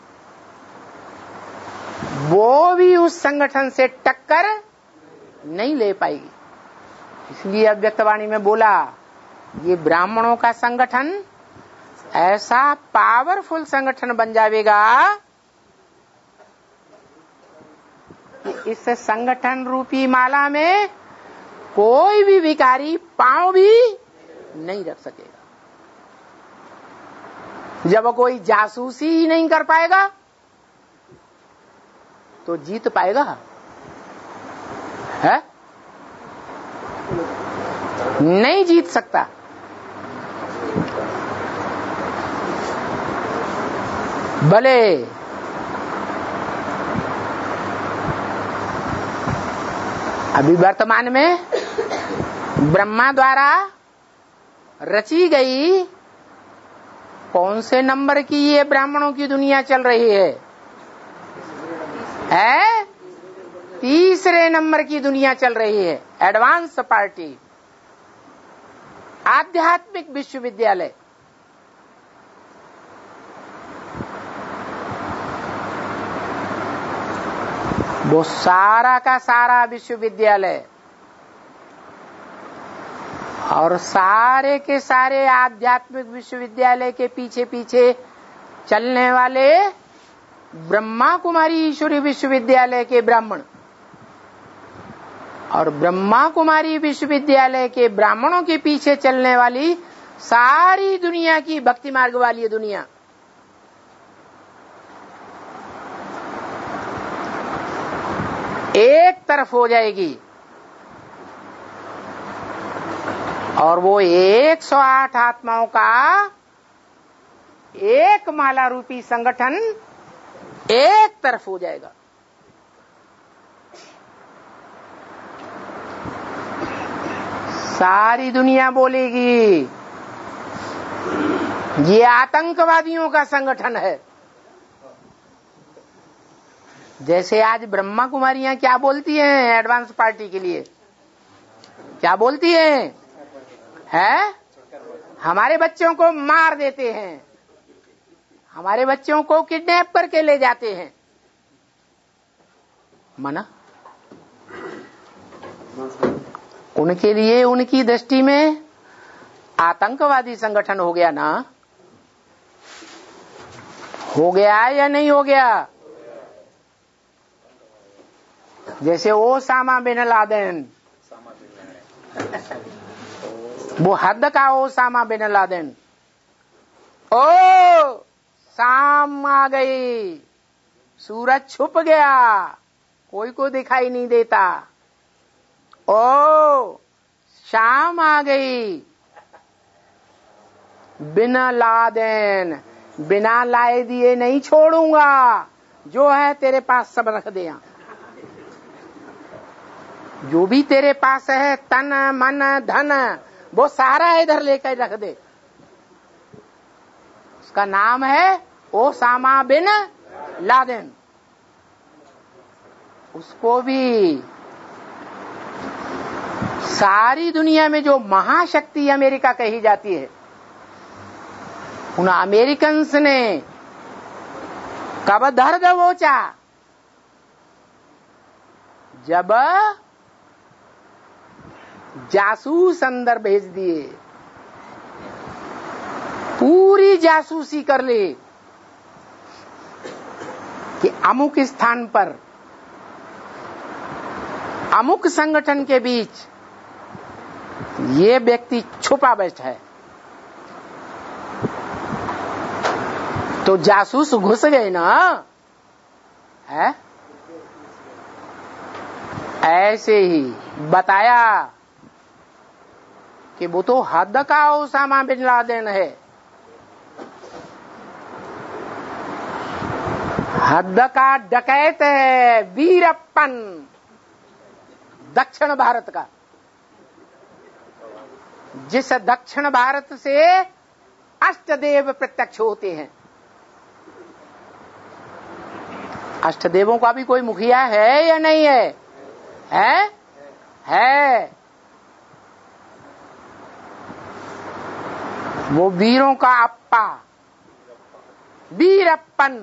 [SPEAKER 1] वो भी उस संगठन से टक्कर नहीं ले पाएगी। इसलिए अव्यक्तवाणी में बोला ये ब्राह्मणों का संगठन ऐसा पावरफुल संगठन बन जाएगा कि इस संगठन रूपी माला में कोई भी भिखारी पांव भी नहीं रख सकेगा। जब कोई जासूसी ही नहीं कर पाएगा तो जीत पाएगा है? नहीं जीत सकता। भले अभी वर्तमान में ब्रह्मा द्वारा रची गई कौन से नंबर की ये ब्राह्मणों की दुनिया चल रही है? 3रे नंबर की दुनिया चल रही है। एडवांस पार्टी, आध्यात्मिक विश्वविद्यालय। वो सारा का सारा विश्वविद्यालय और सारे के सारे आध्यात्मिक विश्वविद्यालय के पीछे पीछे चलने वाले ब्रह्मा कुमारी ईश्वरी विश्वविद्यालय के ब्राह्मण और ब्रह्मा कुमारी विश्वविद्यालय के ब्राह्मणों के पीछे चलने वाली सारी दुनिया की भक्ति मार्ग वाली दुनिया, एक तरफ हो जाएगी। और वो 108 आत्माओं का एक माला रूपी संगठन एक तरफ हो जाएगा। सारी दुनिया बोलेगी ये आतंकवादियों का संगठन है। जैसे आज ब्रह्मा कुमारियां क्या बोलती हैं एडवांस पार्टी के लिए, क्या बोलती हैं? हमारे बच्चों को मार देते हैं, हमारे बच्चों को किडनैप करके ले जाते हैं। मना उनके लिए उनकी दृष्टि में आतंकवादी संगठन हो गया ना, हो गया या नहीं हो गया? जैसे ओसामा बिन लादेन, वो हद का ओसामा बिन लादेन। ओ शाम आ गई, सूरज छुप गया, कोई को दिखाई नहीं देता। ओ शाम आ गई, बिना लादेन, बिना लाए दिए नहीं छोड़ूंगा, जो है तेरे पास सब रख दे। जो भी तेरे पास है तन मन धन वो सारा इधर लेकर रख दे। उसका नाम है ओसामा बिन लादेन। उसको भी सारी दुनिया में जो महाशक्ति अमेरिका कही जाती है, उन अमेरिकन्स ने कब धर दबोचा? जब जासूस अंदर भेज दिए, पूरी जासूसी कर ली कि अमुक स्थान पर अमुक संगठन के बीच ये व्यक्ति छुपा बैठा है। तो जासूस घुस गए ना, है? ऐसे ही बताया कि वो तो हद का ओसामा बिन लादेन है, हद का डकैत है, वीरप्पन दक्षिण भारत का। जिस दक्षिण भारत से अष्टदेव प्रत्यक्ष होते हैं। अष्टदेवों का भी कोई मुखिया है या नहीं है? है। वो वीरों का अप्पा वीरप्पन।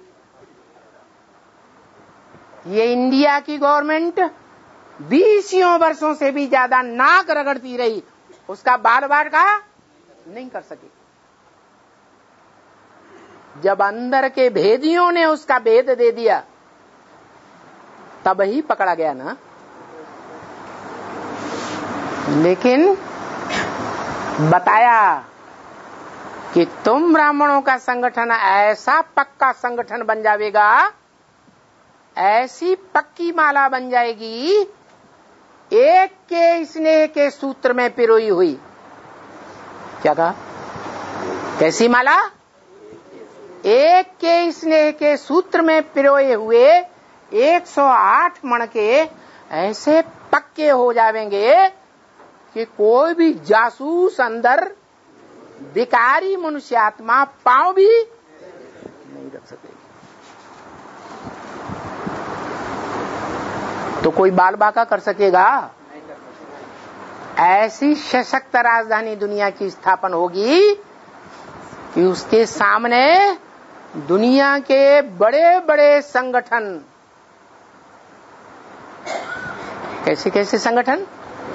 [SPEAKER 1] ये इंडिया की गवर्नमेंट 20 वर्षों से भी ज्यादा नाक रगड़ती रही, उसका बार बार कहा नहीं कर सके। जब अंदर के भेदियों ने उसका भेद दे दिया तब ही पकड़ा गया ना। लेकिन बताया कि तुम ब्राह्मणों का संगठन ऐसा पक्का संगठन बन जाएगा, ऐसी पक्की माला बन जाएगी, एक के स्नेह के सूत्र में पिरोई हुई। क्या कहा? कैसी माला? एक के स्नेह के सूत्र में पिरोए हुए 108 मण के ऐसे पक्के हो जाएंगे कि कोई भी जासूस अंदर विकारी मनुष्यात्मा पांव भी नहीं रख सकेगी। तो कोई बाल बाका कर सकेगा? ऐसी सशक्त राजधानी दुनिया की स्थापन होगी कि उसके सामने दुनिया के बड़े बड़े संगठन, कैसे कैसे संगठन,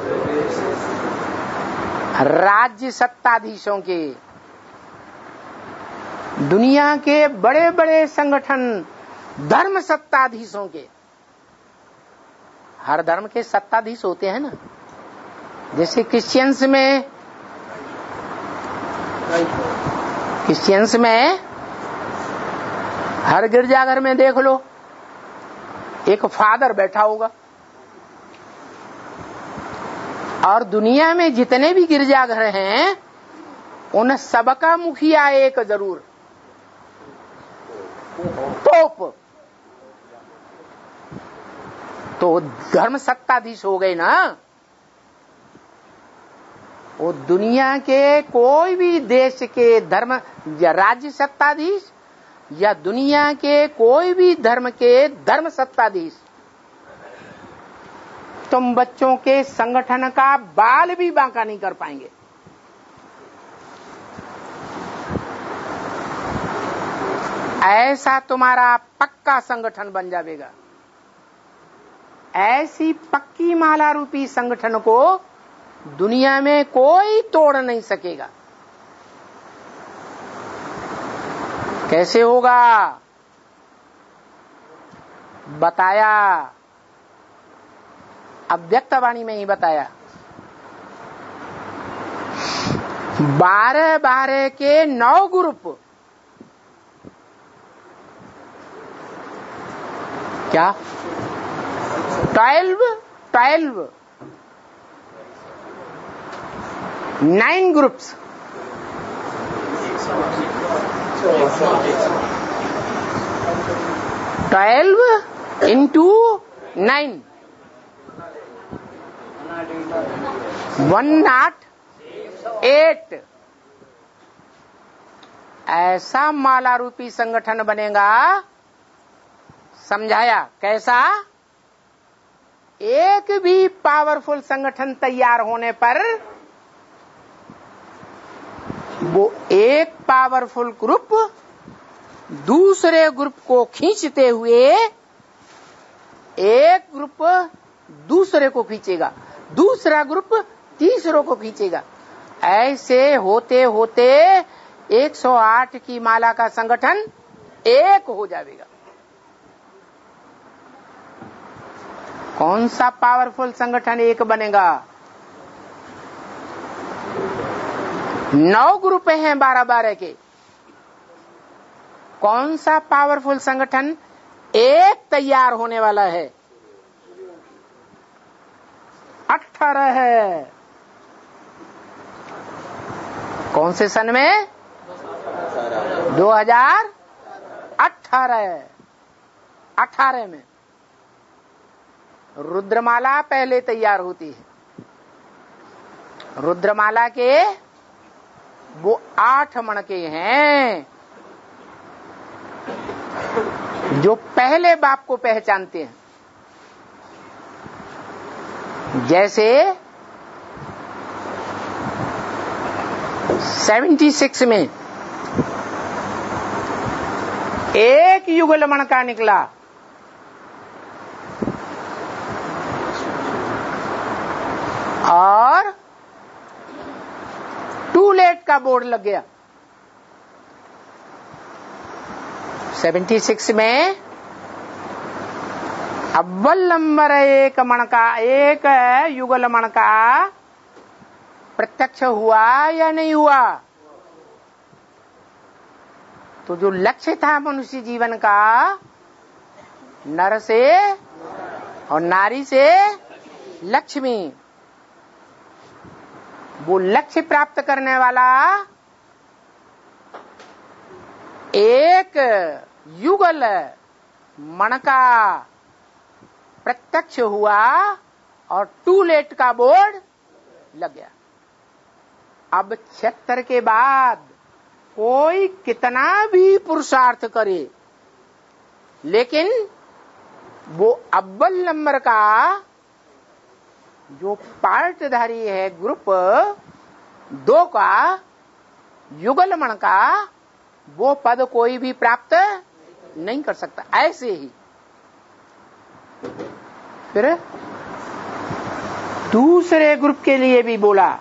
[SPEAKER 1] राज्य सत्ताधीशों के, दुनिया के बड़े बड़े संगठन धर्म सत्ताधीशों के। हर धर्म के सत्ताधीश होते हैं ना। जैसे क्रिश्चियंस में हर गिरजाघर में देख लो एक फादर बैठा होगा, और दुनिया में जितने भी गिरजाघर हैं उन सबका मुखिया एक जरूर, पोप। तो धर्म सत्ताधीश हो गए ना। वो दुनिया के कोई भी देश के धर्म या राज्य सत्ताधीश या दुनिया के कोई भी धर्म के धर्म सत्ताधीश तुम बच्चों के संगठन का बाल भी बांका नहीं कर पाएंगे। ऐसा तुम्हारा पक्का संगठन बन जाएगा। ऐसी पक्की माला रूपी संगठन को दुनिया में कोई तोड़ नहीं सकेगा। कैसे होगा बताया, अव्यक्तवाणी में ही बताया। 12 के 9 ग्रुप, क्या 12 9 ग्रुप्स, 12 into 9 108। ऐसा माला रूपी संगठन बनेगा। समझाया कैसा? एक भी पावरफुल संगठन तैयार होने पर वो एक पावरफुल ग्रुप दूसरे ग्रुप को खींचते हुए एक ग्रुप दूसरे को खींचेगा, दूसरा ग्रुप तीसरों को खींचेगा। ऐसे होते होते 108 की माला का संगठन एक हो जाएगा। कौन सा पावरफुल संगठन एक बनेगा? 9 ग्रुप हैं 12 के। कौन सा पावरफुल संगठन एक तैयार होने वाला है? 18 है। कौन से सन में? 2018 में। रुद्रमाला पहले तैयार होती है। रुद्रमाला के वो 8 मणके हैं जो पहले बाप को पहचानते हैं। जैसे 76 में एक युगल मणका निकला, और टू लेट का बोर्ड लग गया। 76 में अव्वल नंबर एक मणका, एक युगल मणका प्रत्यक्ष हुआ या नहीं हुआ? तो जो लक्ष्य था मनुष्य जीवन का, नर से और नारी से लक्ष्मी, वो लक्ष्य प्राप्त करने वाला एक युगल मणका प्रत्यक्ष हुआ और टू लेट का बोर्ड लग गया। अब 76 के बाद कोई कितना भी पुरुषार्थ करे, लेकिन वो अव्वल नंबर का जो पार्टधारी है ग्रुप 2 का, युगल मण का, वो पद कोई भी प्राप्त नहीं कर सकता। ऐसे ही फिर दूसरे ग्रुप के लिए भी बोला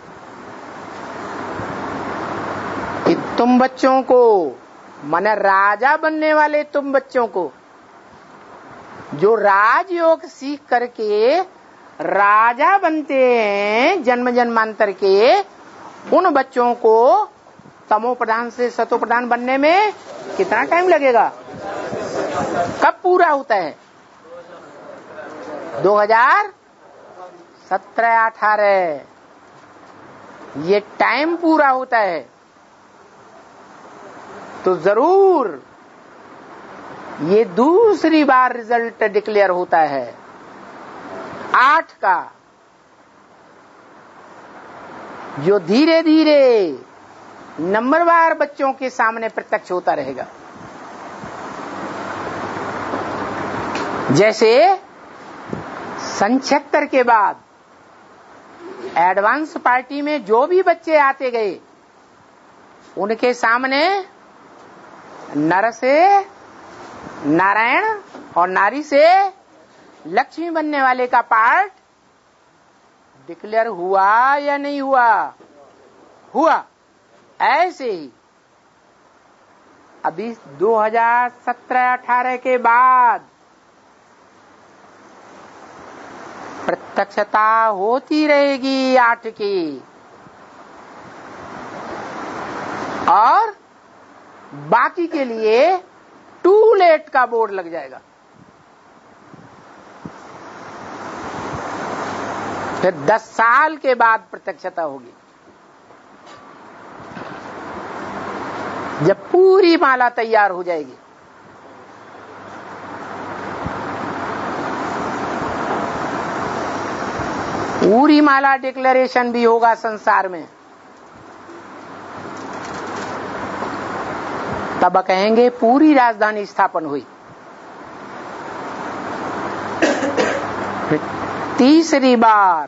[SPEAKER 1] कि तुम बच्चों को, माने राजा बनने वाले तुम बच्चों को, जो राजयोग सीख करके राजा बनते हैं जन्म जन्मांतर के, उन बच्चों को तमो प्रधान से सतो प्रधान बनने में कितना टाइम लगेगा? कब पूरा होता है? 17, 18 ये टाइम पूरा होता है तो जरूर ये दूसरी बार रिजल्ट डिक्लेयर होता है 8 का, जो धीरे धीरे नंबरवार बच्चों के सामने प्रत्यक्ष होता रहेगा। जैसे सन 76 के बाद एडवांस पार्टी में जो भी बच्चे आते गए उनके सामने नर से नारायण और नारी से लक्ष्मी बनने वाले का पार्ट डिक्लेयर हुआ या नहीं हुआ? हुआ। ऐसे ही अभी 2017-18 के बाद प्रत्यक्षता होती रहेगी 8 की, और बाकी के लिए टू लेट का बोर्ड लग जाएगा। फिर 10 साल के बाद प्रत्यक्षता होगी, जब पूरी माला तैयार हो जाएगी। पूरी माला डिक्लेरेशन भी होगा संसार में, तब कहेंगे पूरी राजधानी स्थापन हुई। तीसरी बार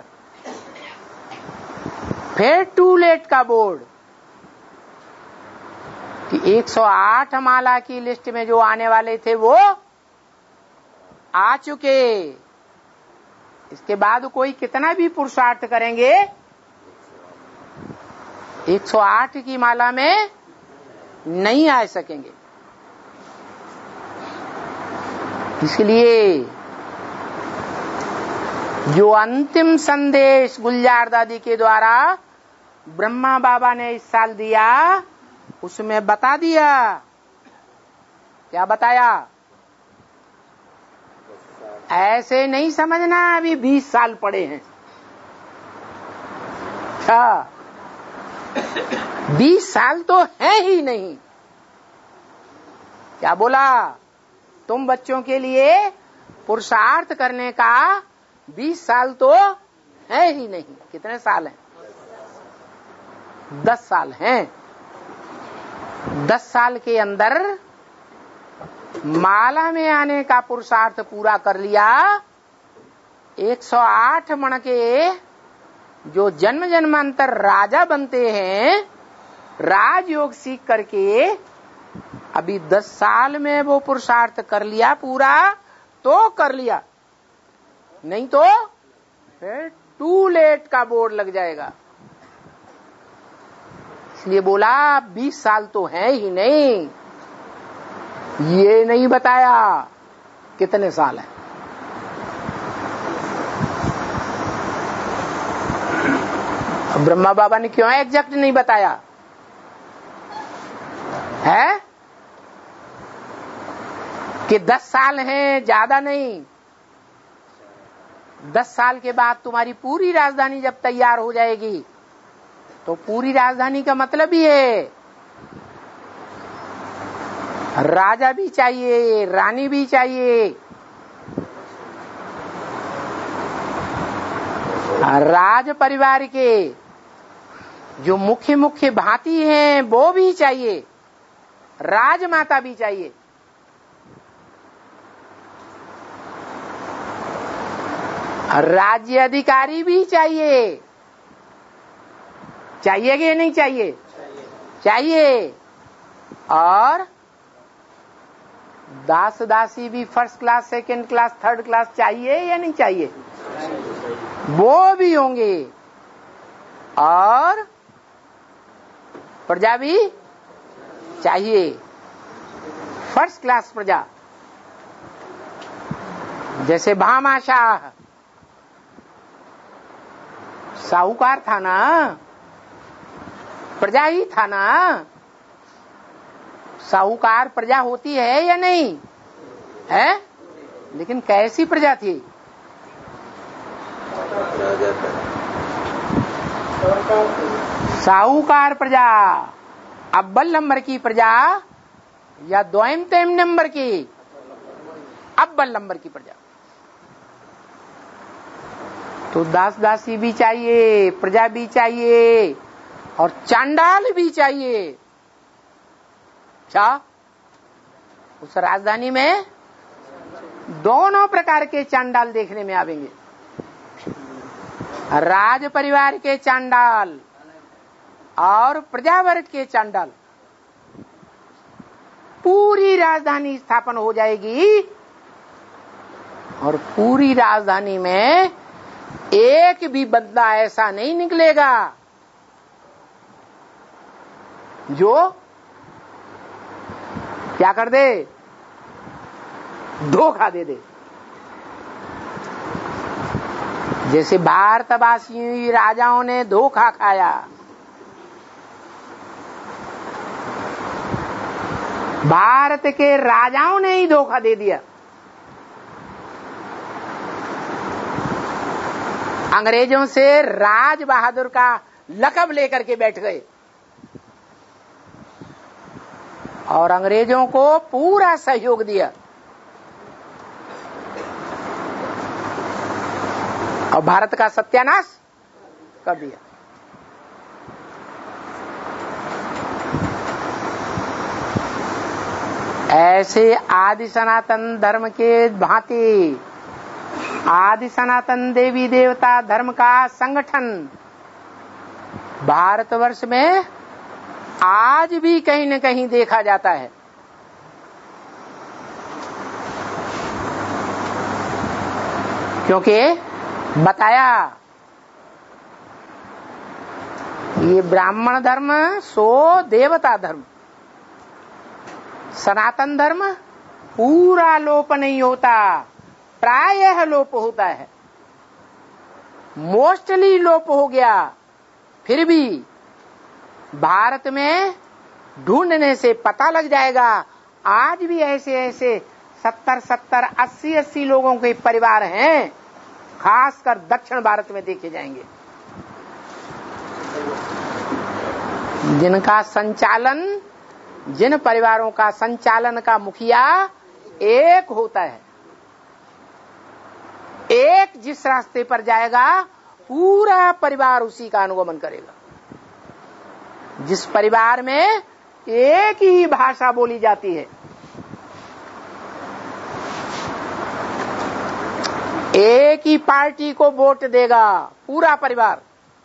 [SPEAKER 1] फिर टू लेट का बोर्ड कि 108 माला की लिस्ट में जो आने वाले थे वो आ चुके। इसके बाद कोई कितना भी पुरुषार्थ करेंगे 108 की माला में नहीं आ सकेंगे। इसलिए जो अंतिम संदेश गुलजार दादी के द्वारा ब्रह्मा बाबा ने इस साल दिया उसमें बता दिया। क्या बताया? ऐसे नहीं समझना अभी 20 साल पड़े हैं। अच्छा 20 साल तो है ही नहीं। क्या बोला? तुम बच्चों के लिए पुरुषार्थ करने का 20 साल तो है ही नहीं। कितने साल हैं? 10 साल हैं। 10 साल के अंदर माला में आने का पुरुषार्थ पूरा कर लिया। 108 मण के जो जन्म जन्मांतर राजा बनते हैं, राजयोग सीख करके अभी 10 साल में वो पुरुषार्थ कर लिया पूरा तो कर लिया, नहीं तो फिर टू लेट का बोर्ड लग जाएगा। इसलिए बोला 20 साल तो है ही नहीं। ये नहीं बताया कितने साल है। ब्रह्मा बाबा ने क्यों एग्जैक्ट नहीं बताया है कि 10 साल हैं, ज्यादा नहीं। 10 साल के बाद तुम्हारी पूरी राजधानी जब तैयार हो जाएगी तो पूरी राजधानी का मतलब ही है राजा भी चाहिए, रानी भी चाहिए, राज परिवार के जो मुख्य मुख्य भांति हैं वो भी चाहिए, राजमाता भी चाहिए। राज्य अधिकारी भी चाहिए। चाहिए कि नहीं चाहिए? चाहिए। और दास दासी भी first class, second class, third class चाहिए या नहीं चाहिए? वो भी होंगे। और प्रजा भी चाहिए, फर्स्ट क्लास प्रजा। जैसे भामाशाह साहूकार था ना, प्रजा ही था ना। साहूकार प्रजा होती है या नहीं है? लेकिन कैसी प्रजा थी? साहूकार प्रजा अव्वल नंबर की प्रजा या द्वयम तेम नंबर की? अव्वल नंबर की प्रजा। तो दास दासी भी चाहिए, प्रजा भी चाहिए और चांडाल भी चाहिए। क्या उस राजधानी में दोनों प्रकार के चांडाल देखने में आवेंगे, राज परिवार के चांडाल और प्रजावर्ग के चांडाल। पूरी राजधानी स्थापन हो जाएगी और पूरी राजधानी में एक भी बंदा ऐसा नहीं निकलेगा जो क्या कर दे, धोखा दे दे। जैसे भारतवासी राजाओं ने धोखा खाया, भारत के राजाओं ने ही धोखा दे दिया। अंग्रेजों से राज बहादुर का लक़ब लेकर के बैठ गए और अंग्रेजों को पूरा सहयोग दिया और भारत का सत्यानाश कर दिया। ऐसे आदि सनातन धर्म के भांति आदि सनातन देवी देवता धर्म का संगठन भारतवर्ष में आज भी कहीं न कहीं देखा जाता है। क्योंकि बताया ये ब्राह्मण धर्म सो देवता धर्म, सनातन धर्म पूरा लोप नहीं होता, प्रायः लोप होता है, मोस्टली लोप हो गया। फिर भी भारत में ढूंढने से पता लग जाएगा आज भी ऐसे ऐसे 70-70, 80-80 लोगों के परिवार हैं, खासकर दक्षिण भारत में देखे जाएंगे, जिनका संचालन, जिन परिवारों का संचालन का मुखिया एक होता है। एक जिस रास्ते पर जाएगा पूरा परिवार उसी का अनुगमन करेगा। जिस परिवार में एक ही भाषा बोली जाती है, एक ही पार्टी को वोट देगा पूरा परिवार।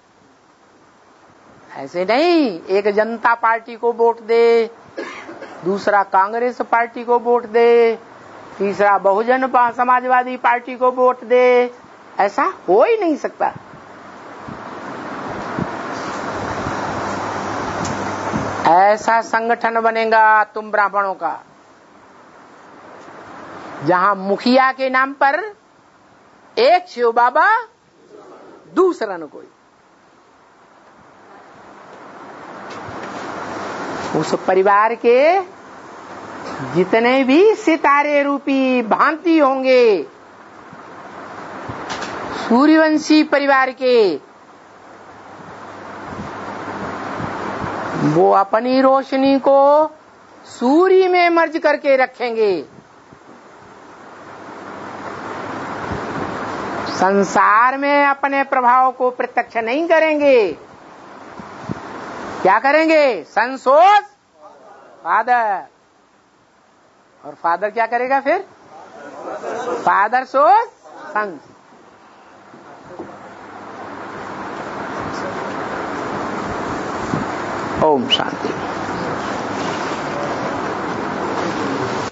[SPEAKER 1] ऐसे नहीं एक जनता पार्टी को वोट दे, दूसरा कांग्रेस पार्टी को वोट दे, तीसरा बहुजन समाजवादी पार्टी को वोट दे, ऐसा हो ही नहीं सकता। ऐसा संगठन बनेगा तुम ब्राह्मणों का जहां मुखिया के नाम पर एक शिव बाबा, दूसरा न कोई। उस परिवार के जितने भी सितारे रूपी भांति होंगे, सूर्यवंशी परिवार के, वो अपनी रोशनी को सूर्य में मर्ज करके रखेंगे। संसार में अपने प्रभाव को प्रत्यक्ष नहीं करेंगे। क्या करेंगे? सन सोस फादर, और फादर क्या करेगा फिर? फादर सोस सन। ओम शांति।